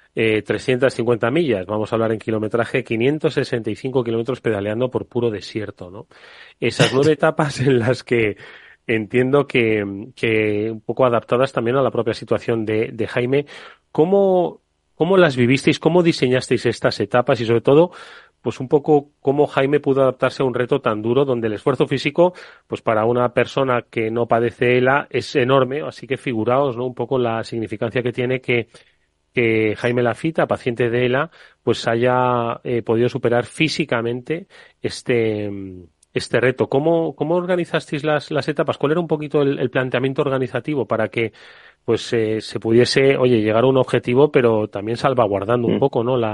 [SPEAKER 8] 350 millas. Vamos a hablar en kilometraje, 565 kilómetros pedaleando por puro desierto, ¿no? Esas 9 etapas en las que entiendo que un poco adaptadas también a la propia situación de Jaime. ¿Cómo las vivisteis? ¿Cómo diseñasteis estas etapas? Y sobre todo, pues un poco cómo Jaime pudo adaptarse a un reto tan duro donde el esfuerzo físico, pues para una persona que no padece ELA es enorme, así que figuraos, ¿no? Un poco la significancia que tiene que Jaime Lafita, paciente de ELA, pues haya podido superar físicamente este reto. ¿Cómo organizasteis las etapas? ¿Cuál era un poquito el planteamiento organizativo para que pues se pudiese, llegar a un objetivo, pero también salvaguardando un poco, ¿no?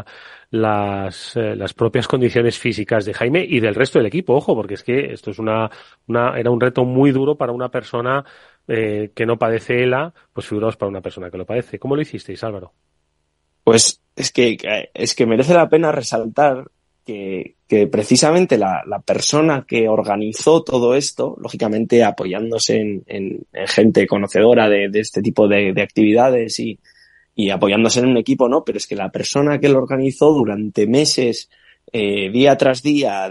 [SPEAKER 8] Las propias condiciones físicas de Jaime y del resto del equipo, ojo, porque es que esto es era un reto muy duro para una persona que no padece ELA, pues figuraos para una persona que lo padece. ¿Cómo lo hicisteis, Álvaro?
[SPEAKER 11] Pues es que merece la pena resaltar que precisamente la persona que organizó todo esto, lógicamente apoyándose en gente conocedora de este tipo de actividades y apoyándose en un equipo, ¿no? Pero es que la persona que lo organizó durante meses, día tras día,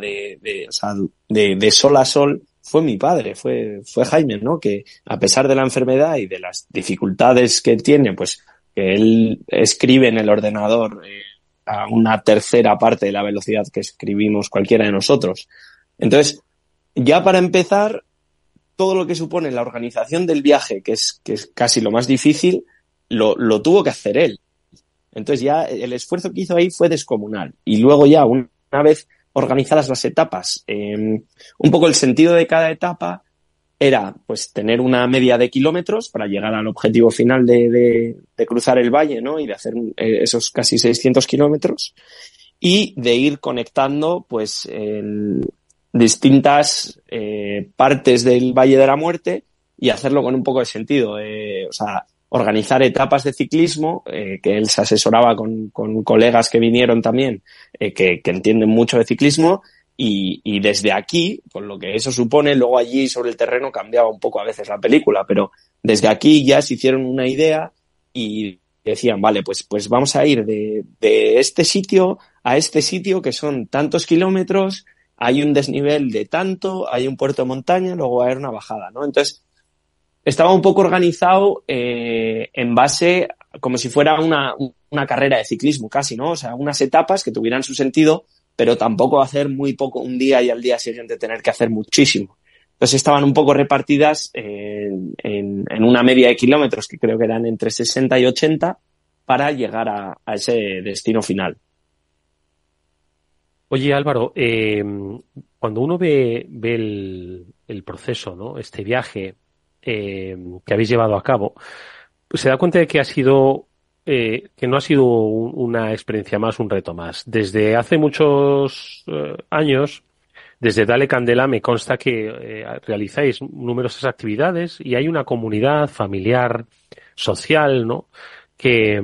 [SPEAKER 11] de sol a sol, fue mi padre, fue Jaime, ¿no? Que a pesar de la enfermedad y de las dificultades que tiene, pues que él escribe en el ordenador a una tercera parte de la velocidad que escribimos cualquiera de nosotros. Entonces, ya para empezar, todo lo que supone la organización del viaje, que es casi lo más difícil, lo tuvo que hacer él. Entonces ya el esfuerzo que hizo ahí fue descomunal. Y luego ya, una vez organizadas las etapas, un poco el sentido de cada etapa era pues tener una media de kilómetros para llegar al objetivo final de cruzar el valle, ¿no? Y de hacer esos casi 600 kilómetros y de ir conectando pues en distintas partes del Valle de la Muerte y hacerlo con un poco de sentido. Organizar etapas de ciclismo, que él se asesoraba con colegas que vinieron también, que entienden mucho de ciclismo. Y desde aquí, con lo que eso supone, luego allí sobre el terreno cambiaba un poco a veces la película, pero desde aquí ya se hicieron una idea y decían, vale, pues vamos a ir de este sitio a este sitio que son tantos kilómetros, hay un desnivel de tanto, hay un puerto de montaña, luego va a haber una bajada, ¿no? Entonces, estaba un poco organizado en base, como si fuera una carrera de ciclismo casi, ¿no? O sea, unas etapas que tuvieran su sentido, pero tampoco hacer muy poco un día y al día siguiente tener que hacer muchísimo. Entonces estaban un poco repartidas en una media de kilómetros, que creo que eran entre 60 y 80, para llegar a ese destino final.
[SPEAKER 8] Oye, Álvaro, cuando uno ve el proceso, ¿no? Este viaje que habéis llevado a cabo, pues se da cuenta de que que no ha sido una experiencia más, un reto más. Desde hace muchos años desde Dale Candela me consta que realizáis numerosas actividades y hay una comunidad familiar, social, ¿no? Que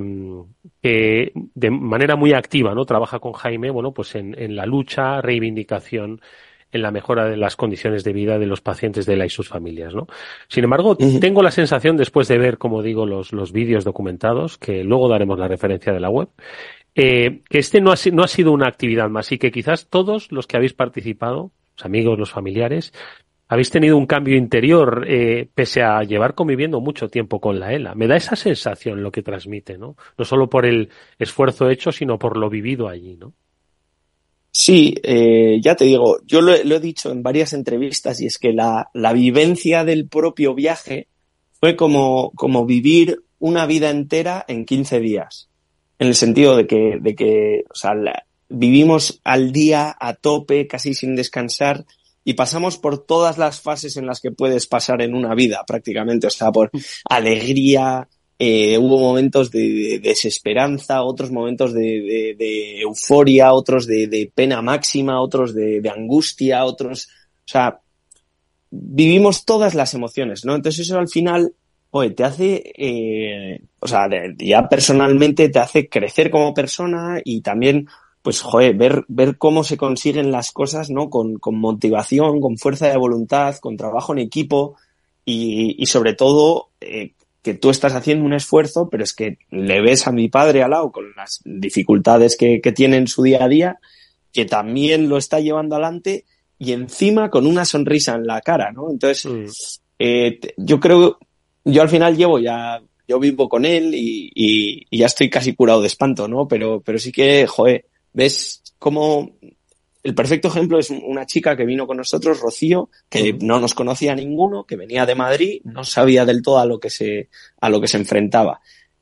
[SPEAKER 8] de manera muy activa, ¿no? Trabaja con Jaime, bueno, pues en la lucha, reivindicación, en la mejora de las condiciones de vida de los pacientes de ELA y sus familias, ¿no? Sin embargo, tengo la sensación, después de ver, como digo, los vídeos documentados, que luego daremos la referencia de la web, que este no ha sido una actividad más y que quizás todos los que habéis participado, los amigos, los familiares, habéis tenido un cambio interior, pese a llevar conviviendo mucho tiempo con la ELA. Me da esa sensación lo que transmite, ¿no? No solo por el esfuerzo hecho, sino por lo vivido allí, ¿no?
[SPEAKER 11] Sí, ya te digo, yo lo he dicho en varias entrevistas y es que la vivencia del propio viaje fue como vivir una vida entera en 15 días. En el sentido de que o sea, vivimos al día a tope, casi sin descansar, y pasamos por todas las fases en las que puedes pasar en una vida, prácticamente. O sea, por alegría, hubo momentos de desesperanza, otros momentos de euforia, otros de pena máxima, otros de angustia, otros... O sea, vivimos todas las emociones, ¿no? Entonces eso al final, oye, te hace... o sea, ya personalmente te hace crecer como persona y también... pues, joder, ver cómo se consiguen las cosas, ¿no? Con motivación, con fuerza de voluntad, con trabajo en equipo y sobre todo, que tú estás haciendo un esfuerzo, pero es que le ves a mi padre al lado con las dificultades que tiene en su día a día, que también lo está llevando adelante y encima con una sonrisa en la cara, ¿no? Entonces, yo creo, yo al final yo vivo con él y ya estoy casi curado de espanto, ¿no? Pero sí que, joder, ves cómo el perfecto ejemplo es una chica que vino con nosotros, Rocío, que no nos conocía a ninguno, que venía de Madrid, no sabía del todo a lo que se enfrentaba.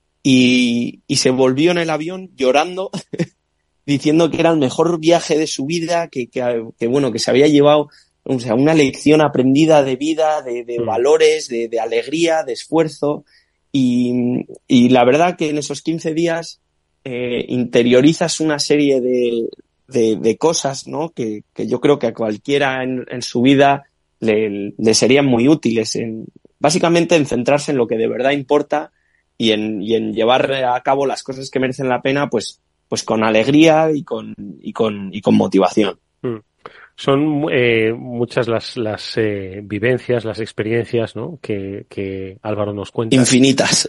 [SPEAKER 11] Y se volvió en el avión llorando, diciendo que era el mejor viaje de su vida, que bueno, que se había llevado, o sea, una lección aprendida de vida, de valores, de alegría, de esfuerzo. Y la verdad que en esos 15 días, interiorizas una serie de cosas, ¿no? Que yo creo que a cualquiera en su vida le serían muy útiles, básicamente en centrarse en lo que de verdad importa y en llevar a cabo las cosas que merecen la pena, pues con alegría y con motivación.
[SPEAKER 8] Son muchas las vivencias, las experiencias, ¿no? que Álvaro nos cuenta.
[SPEAKER 11] Infinitas.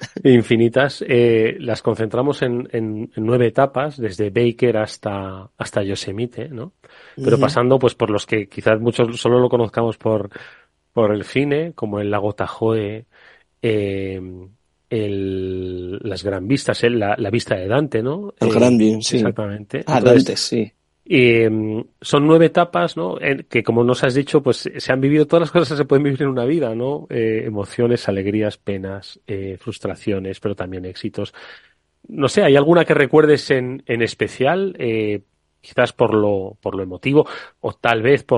[SPEAKER 8] Las concentramos en 9 etapas, desde Baker hasta Yosemite, ¿no? Pero pasando pues por los que quizás muchos solo lo conozcamos por el cine, como el lago Tahoe, las Gran Vistas, la vista de Dante, ¿no?
[SPEAKER 11] El Gran View, sí.
[SPEAKER 8] Exactamente.
[SPEAKER 11] Dante, sí.
[SPEAKER 8] Son 9 etapas, ¿no? Que como nos has dicho, pues se han vivido todas las cosas que se pueden vivir en una vida, ¿no? Emociones, alegrías, penas, frustraciones, pero también éxitos. No sé, ¿hay alguna que recuerdes en especial? Quizás por lo emotivo, o tal vez por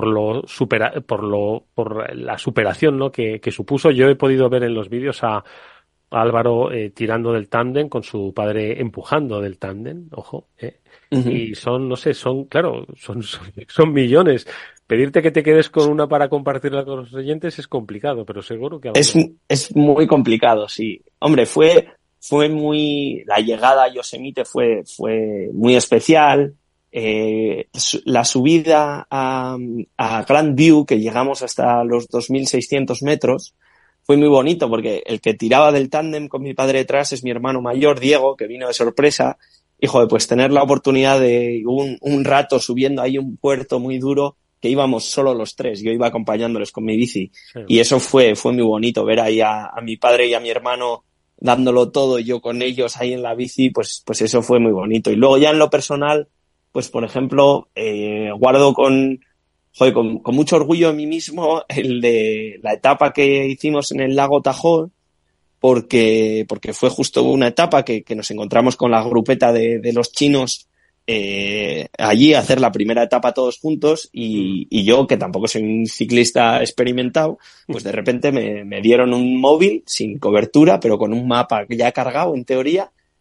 [SPEAKER 8] la superación, ¿no? que supuso. Yo he podido ver en los vídeos a Álvaro tirando del tándem con su padre empujando del tándem, ojo, y son millones. Pedirte que te quedes con una para compartirla con los oyentes es complicado, pero seguro que
[SPEAKER 11] es muy complicado, sí. Hombre, fue muy, la llegada a Yosemite fue muy especial. La subida a Grand View, que llegamos hasta los 2.600 metros, fue muy bonito porque el que tiraba del tándem con mi padre detrás es mi hermano mayor, Diego, que vino de sorpresa. Y, joder, pues tener la oportunidad de un rato subiendo ahí un puerto muy duro, que íbamos solo los 3, yo iba acompañándoles con mi bici. Sí. Y eso fue muy bonito, ver ahí a mi padre y a mi hermano dándolo todo, yo con ellos ahí en la bici, pues eso fue muy bonito. Y luego ya en lo personal, pues por ejemplo, guardo con mucho orgullo en mí mismo el de la etapa que hicimos en el lago Tahoe, porque fue justo una etapa que nos encontramos con la grupeta de los chinos allí a hacer la primera etapa todos juntos y yo, que tampoco soy un ciclista experimentado, pues de repente me dieron un móvil sin cobertura, pero con un mapa ya cargado en teoría,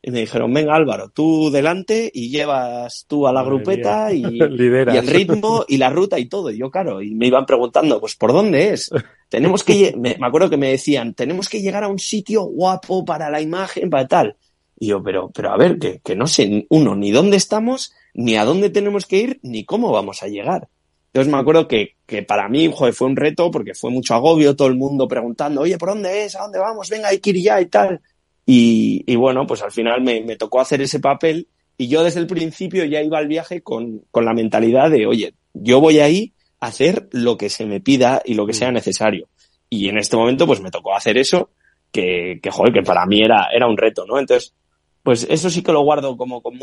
[SPEAKER 11] y me dijeron, venga Álvaro, tú delante y llevas tú a la grupeta y el ritmo y la ruta y todo. Y yo, claro, y me iban preguntando, pues, ¿por dónde es? Tenemos que, me acuerdo que me decían, tenemos que llegar a un sitio guapo para la imagen, para tal. Y yo, pero a ver, que no sé, ni dónde estamos, ni a dónde tenemos que ir, ni cómo vamos a llegar. Entonces me acuerdo que para mí, joder, fue un reto porque fue mucho agobio, todo el mundo preguntando, oye, ¿por dónde es? ¿A dónde vamos? Venga, hay que ir ya y tal. Y bueno, pues al final me tocó hacer ese papel y yo desde el principio ya iba al viaje con la mentalidad de, oye, yo voy ahí a hacer lo que se me pida y lo que sea necesario. Y en este momento pues me tocó hacer eso que joder, que para mí era un reto, ¿no? Entonces, pues eso sí que lo guardo como con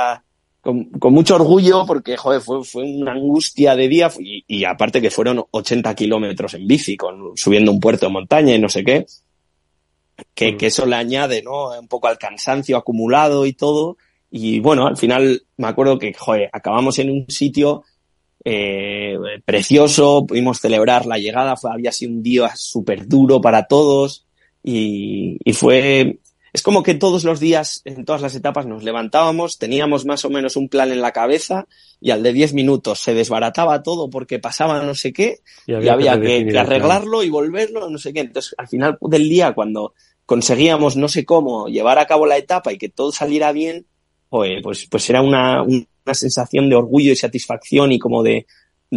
[SPEAKER 11] mucho orgullo porque, joder, fue una angustia de día y aparte que fueron 80 kilómetros en bici subiendo un puerto de montaña y no sé qué. Que eso le añade, ¿no? Un poco al cansancio acumulado y todo. Y bueno, al final me acuerdo que, joder, acabamos en un sitio precioso, pudimos celebrar la llegada, había sido un día súper duro para todos y es como que todos los días, en todas las etapas nos levantábamos, teníamos más o menos un plan en la cabeza y al de 10 minutos se desbarataba todo porque pasaba no sé qué y había que arreglarlo y volverlo, no sé qué. Entonces, al final del día, cuando conseguíamos, no sé cómo, llevar a cabo la etapa y que todo saliera bien, pues era una sensación de orgullo y satisfacción y como de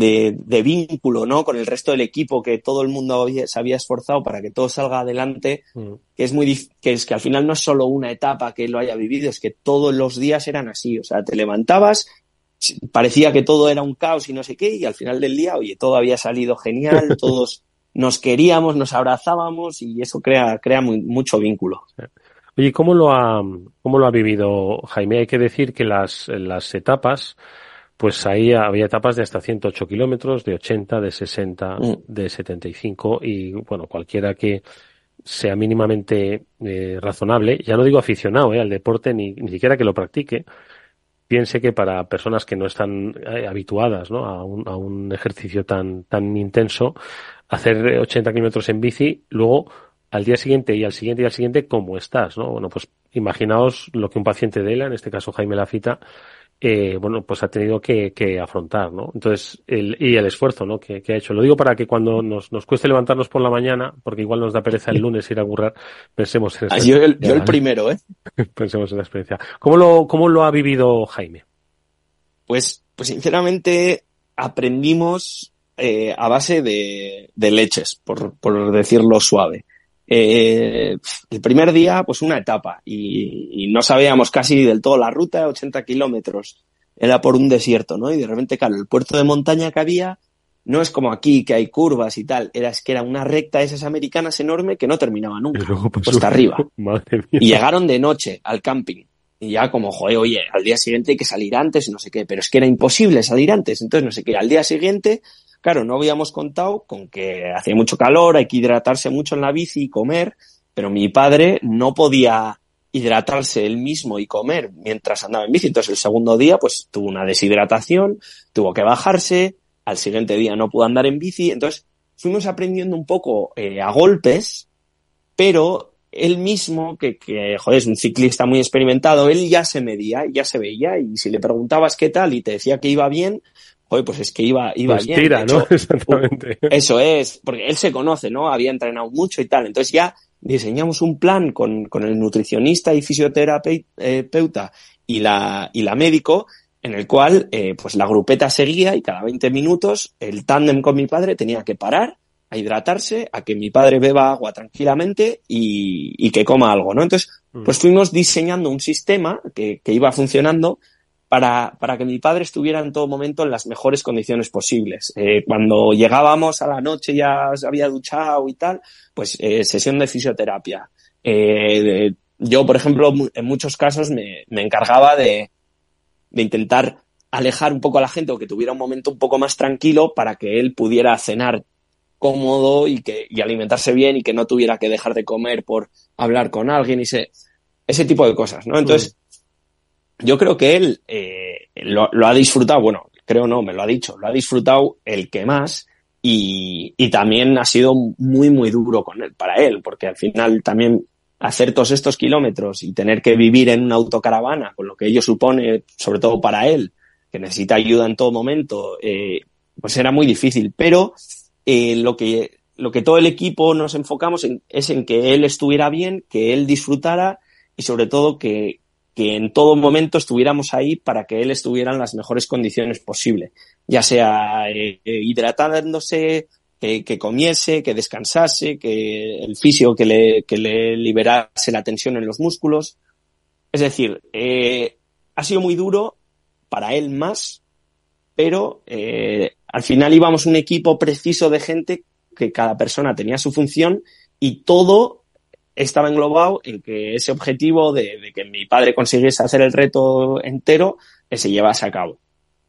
[SPEAKER 11] vínculo, ¿no? Con el resto del equipo, que todo el mundo se había esforzado para que todo salga adelante, que es que al final no es solo una etapa que lo haya vivido, es que todos los días eran así, o sea, te levantabas, parecía que todo era un caos y no sé qué, y al final del día, oye, todo había salido genial, todos nos queríamos, nos abrazábamos y eso crea mucho vínculo.
[SPEAKER 8] Oye, ¿cómo lo ha vivido Jaime? Hay que decir que las etapas, pues ahí había etapas de hasta 108 kilómetros, de 80, de 60, de 75 y, bueno, cualquiera que sea mínimamente razonable, ya no digo aficionado al deporte, ni siquiera que lo practique, piense que para personas que no están habituadas, ¿no? a un ejercicio tan intenso, hacer 80 kilómetros en bici, luego al día siguiente y al siguiente y al siguiente, ¿cómo estás? ¿No? Bueno, pues imaginaos lo que un paciente de ELA, en este caso Jaime Lafita, bueno, pues ha tenido que afrontar, ¿no? Entonces, el esfuerzo, ¿no? que ha hecho. Lo digo para que cuando nos cueste levantarnos por la mañana, porque igual nos da pereza el lunes ir a currar, pensemos en esta experiencia.
[SPEAKER 11] Yo el primero,
[SPEAKER 8] Pensemos en la experiencia. ¿Cómo lo ha vivido Jaime?
[SPEAKER 11] Pues sinceramente aprendimos a base de leches, por decirlo suave. El primer día, pues una etapa y no sabíamos casi del todo la ruta, 80 kilómetros, era por un desierto, ¿no? Y de repente, claro, el puerto de montaña que había no es como aquí, que hay curvas y tal, es que era una recta de esas americanas enorme que no terminaba nunca, hasta arriba.
[SPEAKER 8] Madre mía.
[SPEAKER 11] Y llegaron de noche al camping. Y ya como, joder, oye, al día siguiente hay que salir antes, no sé qué, pero es que era imposible salir antes, entonces no sé qué, al día siguiente, claro, no habíamos contado con que hacía mucho calor, hay que hidratarse mucho en la bici y comer, pero mi padre no podía hidratarse él mismo y comer mientras andaba en bici, entonces el segundo día pues tuvo una deshidratación, tuvo que bajarse, al siguiente día no pudo andar en bici, entonces fuimos aprendiendo un poco a golpes, pero él mismo, que joder, es un ciclista muy experimentado, él ya se medía, ya se veía, y si le preguntabas qué tal y te decía que iba bien, joder, pues es que iba
[SPEAKER 8] pues
[SPEAKER 11] bien.
[SPEAKER 8] Tira,
[SPEAKER 11] hecho,
[SPEAKER 8] ¿no? Exactamente.
[SPEAKER 11] Eso es, porque él se conoce, ¿no? Había entrenado mucho y tal. Entonces ya diseñamos un plan con el nutricionista y fisioterapeuta y la médico, en el cual, pues la grupeta seguía y cada 20 minutos el tándem con mi padre tenía que parar a hidratarse, a que mi padre beba agua tranquilamente y que coma algo, ¿no? Entonces, pues fuimos diseñando un sistema que iba funcionando para que mi padre estuviera en todo momento en las mejores condiciones posibles. Cuando llegábamos a la noche ya se había duchado y tal, pues sesión de fisioterapia. Yo, por ejemplo, en muchos casos me encargaba de intentar alejar un poco a la gente o que tuviera un momento un poco más tranquilo para que él pudiera cenar cómodo y alimentarse bien y que no tuviera que dejar de comer por hablar con alguien y ese tipo de cosas, ¿no? Entonces, yo creo que él lo ha disfrutado, bueno, creo no, me lo ha dicho, lo ha disfrutado el que más y también ha sido muy, muy duro para él, porque al final también hacer todos estos kilómetros y tener que vivir en una autocaravana, con lo que ello supone, sobre todo para él, que necesita ayuda en todo momento, pues era muy difícil. Pero lo que todo el equipo nos enfocamos es en que él estuviera bien, que él disfrutara y sobre todo que en todo momento estuviéramos ahí para que él estuviera en las mejores condiciones posibles, ya sea hidratándose, que comiese, que descansase, que el fisio que le liberase la tensión en los músculos. Es decir, ha sido muy duro para él más, pero al final íbamos un equipo preciso de gente que cada persona tenía su función y todo estaba englobado en que ese objetivo de que mi padre consiguiese hacer el reto entero se llevase a cabo.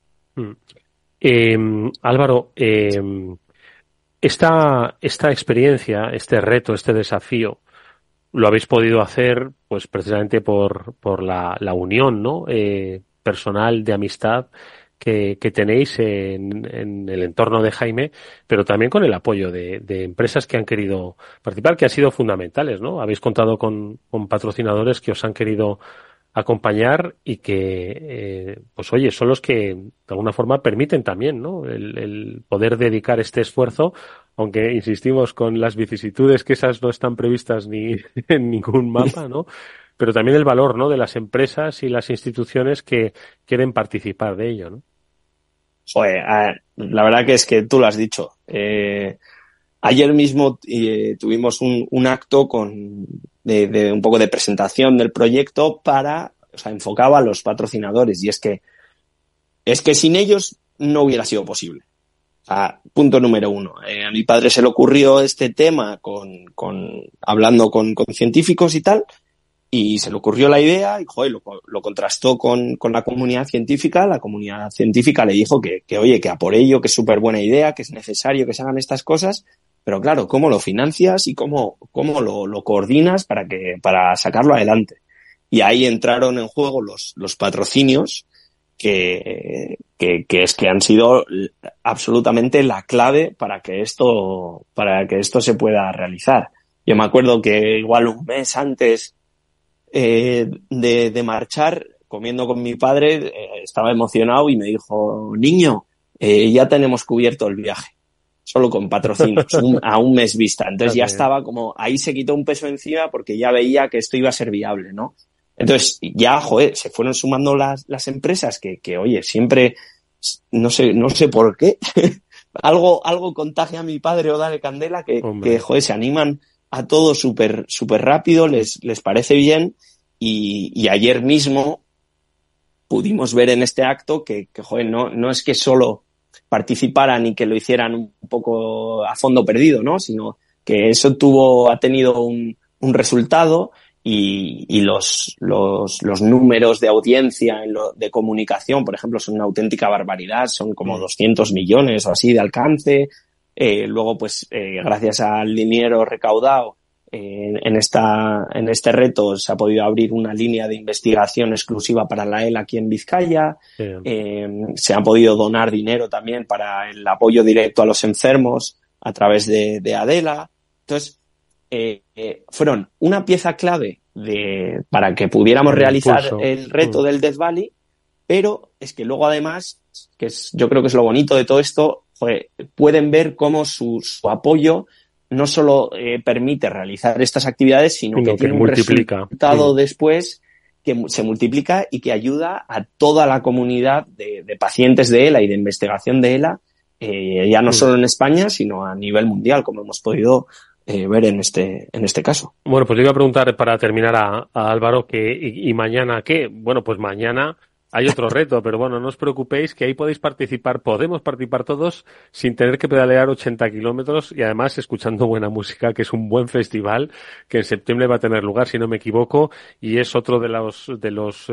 [SPEAKER 8] Álvaro, esta experiencia, este reto, este desafío, lo habéis podido hacer pues precisamente por la unión, ¿no? Personal, de amistad que tenéis en el entorno de Jaime, pero también con el apoyo de empresas que han querido participar, que han sido fundamentales, ¿no? Habéis contado con patrocinadores que os han querido acompañar y que, pues oye, son los que de alguna forma permiten también, ¿no? El poder dedicar este esfuerzo, aunque insistimos con las vicisitudes que esas no están previstas ni en ningún mapa, ¿no? Pero también el valor, ¿no? De las empresas y las instituciones que quieren participar de ello, ¿no?
[SPEAKER 11] Joder, la verdad que es que tú lo has dicho. Ayer mismo tuvimos un acto de un poco de presentación del proyecto enfocado a los patrocinadores, y es que sin ellos no hubiera sido posible. Punto número 1. A mi padre se le ocurrió este tema hablando con científicos y tal, y se le ocurrió la idea y joder, lo contrastó con la comunidad científica. La comunidad científica le dijo que oye, que a por ello, que es súper buena idea, que es necesario que se hagan estas cosas. Pero claro, ¿cómo lo financias y cómo lo coordinas para sacarlo adelante? Y ahí entraron en juego los patrocinios que han sido absolutamente la clave para que esto se pueda realizar. Yo me acuerdo que igual un mes antes de marchar, comiendo con mi padre, estaba emocionado y me dijo: niño, ya tenemos cubierto el viaje. Solo con patrocinios, a un mes vista. Entonces ya estaba como, ahí se quitó un peso encima porque ya veía que esto iba a ser viable, ¿no? Entonces ya, joder, se fueron sumando las empresas que oye, siempre, no sé por qué, algo contagia a mi padre o Dale Candela que joder, se animan a todo súper rápido, les parece bien, y ayer mismo pudimos ver en este acto que joder, no es que solo participaran y que lo hicieran un poco a fondo perdido, ¿no? Sino que eso ha tenido un resultado y los números de audiencia de comunicación, por ejemplo, son una auténtica barbaridad, son como 200 millones o así de alcance. Luego, pues, gracias al dinero recaudado en este reto se ha podido abrir una línea de investigación exclusiva para la ELA aquí en Vizcaya. Se ha podido donar dinero también para el apoyo directo a los enfermos a través de Adela. Entonces, fueron una pieza clave para que pudiéramos realizar el reto del Death Valley, pero es que luego además, yo creo que es lo bonito de todo esto, pueden ver cómo su apoyo no solo permite realizar estas actividades, sino que tiene un resultado después que se multiplica y que ayuda a toda la comunidad de pacientes de ELA y de investigación de ELA, ya no solo en España, sino a nivel mundial, como hemos podido ver en este caso.
[SPEAKER 8] Bueno, pues le iba a preguntar para terminar a Álvaro ¿y mañana qué? Bueno, pues mañana hay otro reto, pero bueno, no os preocupéis que ahí podemos participar todos sin tener que pedalear 80 kilómetros y además escuchando buena música, que es un buen festival que en septiembre va a tener lugar, si no me equivoco, y es otro de los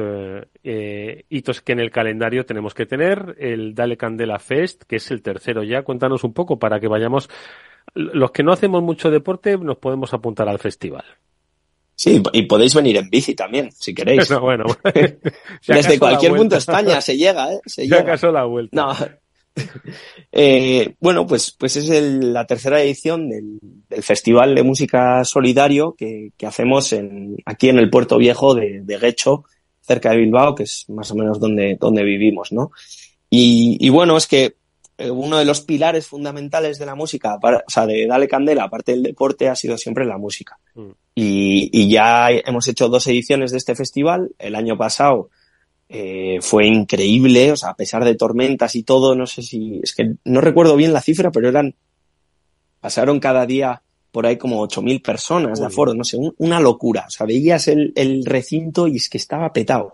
[SPEAKER 8] hitos que en el calendario tenemos que tener, el Dale Candela Fest, que es el tercero ya. Cuéntanos un poco para que vayamos. Los que no hacemos mucho deporte nos podemos apuntar al festival.
[SPEAKER 11] Sí, y podéis venir en bici también, si queréis.
[SPEAKER 8] Bueno.
[SPEAKER 11] Desde cualquier punto de España se llega, ¿eh?
[SPEAKER 8] Si acaso la vuelta.
[SPEAKER 11] No, Bueno, pues es la tercera edición del Festival de Música Solidario que hacemos aquí en el Puerto Viejo de Guecho, cerca de Bilbao, que es más o menos donde vivimos, ¿no? Y bueno, es que uno de los pilares fundamentales de la música, o sea, de Dale Candela, aparte del deporte, ha sido siempre la música. Y ya hemos hecho 2 ediciones de este festival. El año pasado fue increíble, o sea, a pesar de tormentas y todo, no sé si, es que no recuerdo bien la cifra, pero pasaron cada día por ahí como 8.000 personas de aforo, no sé, una locura. O sea, veías el recinto y es que estaba petado.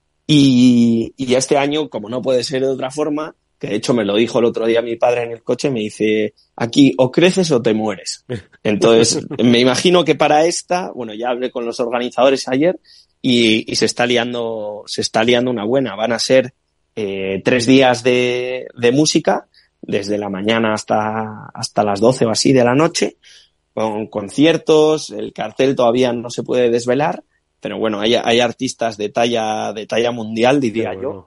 [SPEAKER 11] Y este año, como no puede ser de otra forma, que de hecho me lo dijo el otro día mi padre en el coche, me dice, aquí o creces o te mueres. Entonces, me imagino que para esta, bueno, ya hablé con los organizadores ayer y se está liando una buena. Van a ser 3 días de música, desde la mañana hasta las 12 o así de la noche, con conciertos. El cartel todavía no se puede desvelar, pero bueno, hay artistas de talla mundial, diría yo.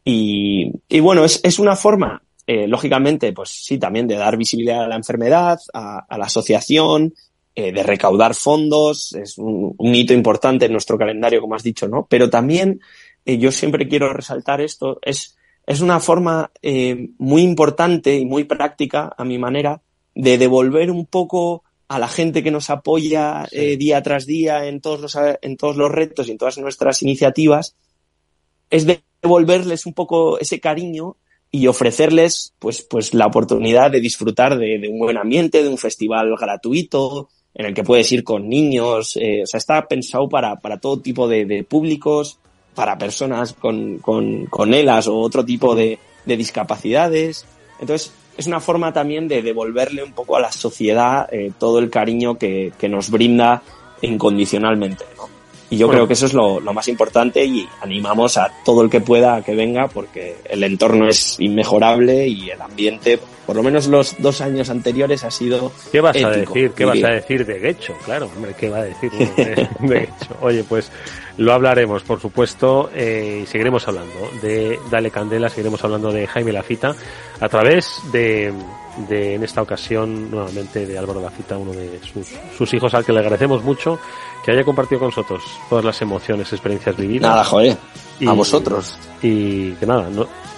[SPEAKER 11] Y bueno, es una forma, lógicamente, pues sí, también de dar visibilidad a la enfermedad, a la asociación, de recaudar fondos. Es un hito importante en nuestro calendario, como has dicho, ¿no? Pero también, yo siempre quiero resaltar esto, es una forma muy importante y muy práctica, a mi manera, de devolver un poco a la gente que nos apoya día tras día en todos los retos y en todas nuestras iniciativas, es devolverles un poco ese cariño y ofrecerles pues la oportunidad de disfrutar de un buen ambiente, de un festival gratuito en el que puedes ir con niños. O sea, está pensado para todo tipo de públicos, para personas con ELAs o otro tipo de discapacidades. Entonces, es una forma también de devolverle un poco a la sociedad todo el cariño que nos brinda incondicionalmente, ¿no? Y yo creo que eso es lo más importante, y animamos a todo el que pueda a que venga, porque el entorno es inmejorable y el ambiente, por lo menos los 2 años anteriores, ha sido
[SPEAKER 12] ¿Qué vas
[SPEAKER 11] épico,
[SPEAKER 12] a decir? ¿Qué vas a decir de Guecho? Claro, hombre, ¿qué va a decir de Guecho? Oye, pues lo hablaremos, por supuesto, y seguiremos hablando de Dale Candela, seguiremos hablando de Jaime Lafita a través de en esta ocasión nuevamente de Álvaro Lafita, uno de sus hijos, al que le agradecemos mucho que haya compartido con nosotros todas las emociones, experiencias vividas.
[SPEAKER 11] Nada, joder, a vosotros.
[SPEAKER 12] Y que nada,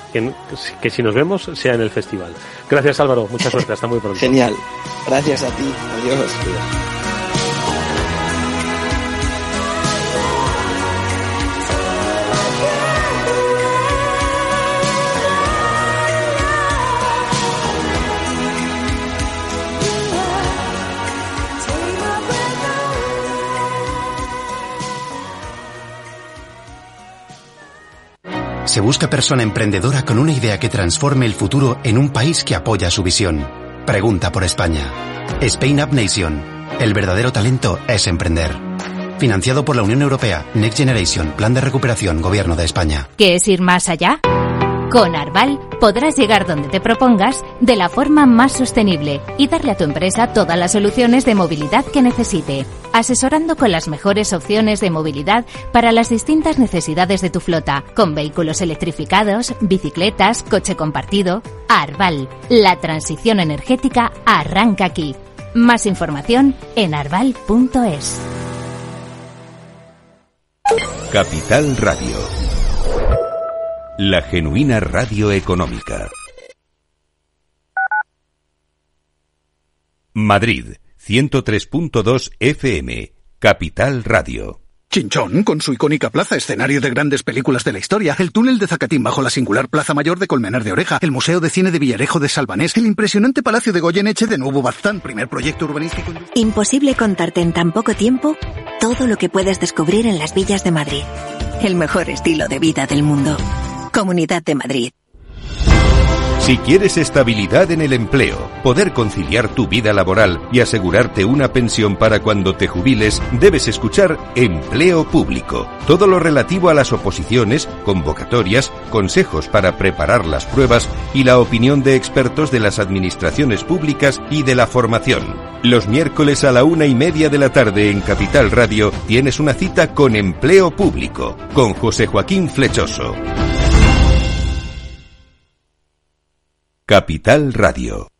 [SPEAKER 12] que si nos vemos sea en el festival. Gracias, Álvaro, mucha suerte, hasta muy pronto.
[SPEAKER 11] Genial, gracias a ti, adiós.
[SPEAKER 13] Se busca persona emprendedora con una idea que transforme el futuro en un país que apoya su visión. Pregunta por España. Spain Up Nation. El verdadero talento es emprender. Financiado por la Unión Europea, Next Generation, Plan de Recuperación, Gobierno de España.
[SPEAKER 14] ¿Qué es ir más allá? Con Arval podrás llegar donde te propongas de la forma más sostenible y darle a tu empresa todas las soluciones de movilidad que necesite, asesorando con las mejores opciones de movilidad para las distintas necesidades de tu flota, con vehículos electrificados, bicicletas, coche compartido. Arval, la transición energética arranca aquí. Más información en arval.es.
[SPEAKER 2] Capital Radio. La genuina radio económica. Madrid, 103.2 FM, Capital Radio.
[SPEAKER 15] Chinchón, con su icónica plaza, escenario de grandes películas de la historia, el túnel de Zacatín bajo la singular Plaza Mayor de Colmenar de Oreja, el Museo de Cine de Villarejo de Salvanés, el impresionante Palacio de Goyeneche de Nuevo Baztán, primer proyecto urbanístico.
[SPEAKER 16] Imposible contarte en tan poco tiempo todo lo que puedes descubrir en las villas de Madrid. El mejor estilo de vida del mundo. Comunidad de Madrid.
[SPEAKER 2] Si quieres estabilidad en el empleo, poder conciliar tu vida laboral y asegurarte una pensión para cuando te jubiles, debes escuchar Empleo Público. Todo lo relativo a las oposiciones, convocatorias, consejos para preparar las pruebas y la opinión de expertos de las administraciones públicas y de la formación. Los miércoles a la 1:30 de la tarde en Capital Radio tienes una cita con Empleo Público, con José Joaquín Flechoso. Capital Radio.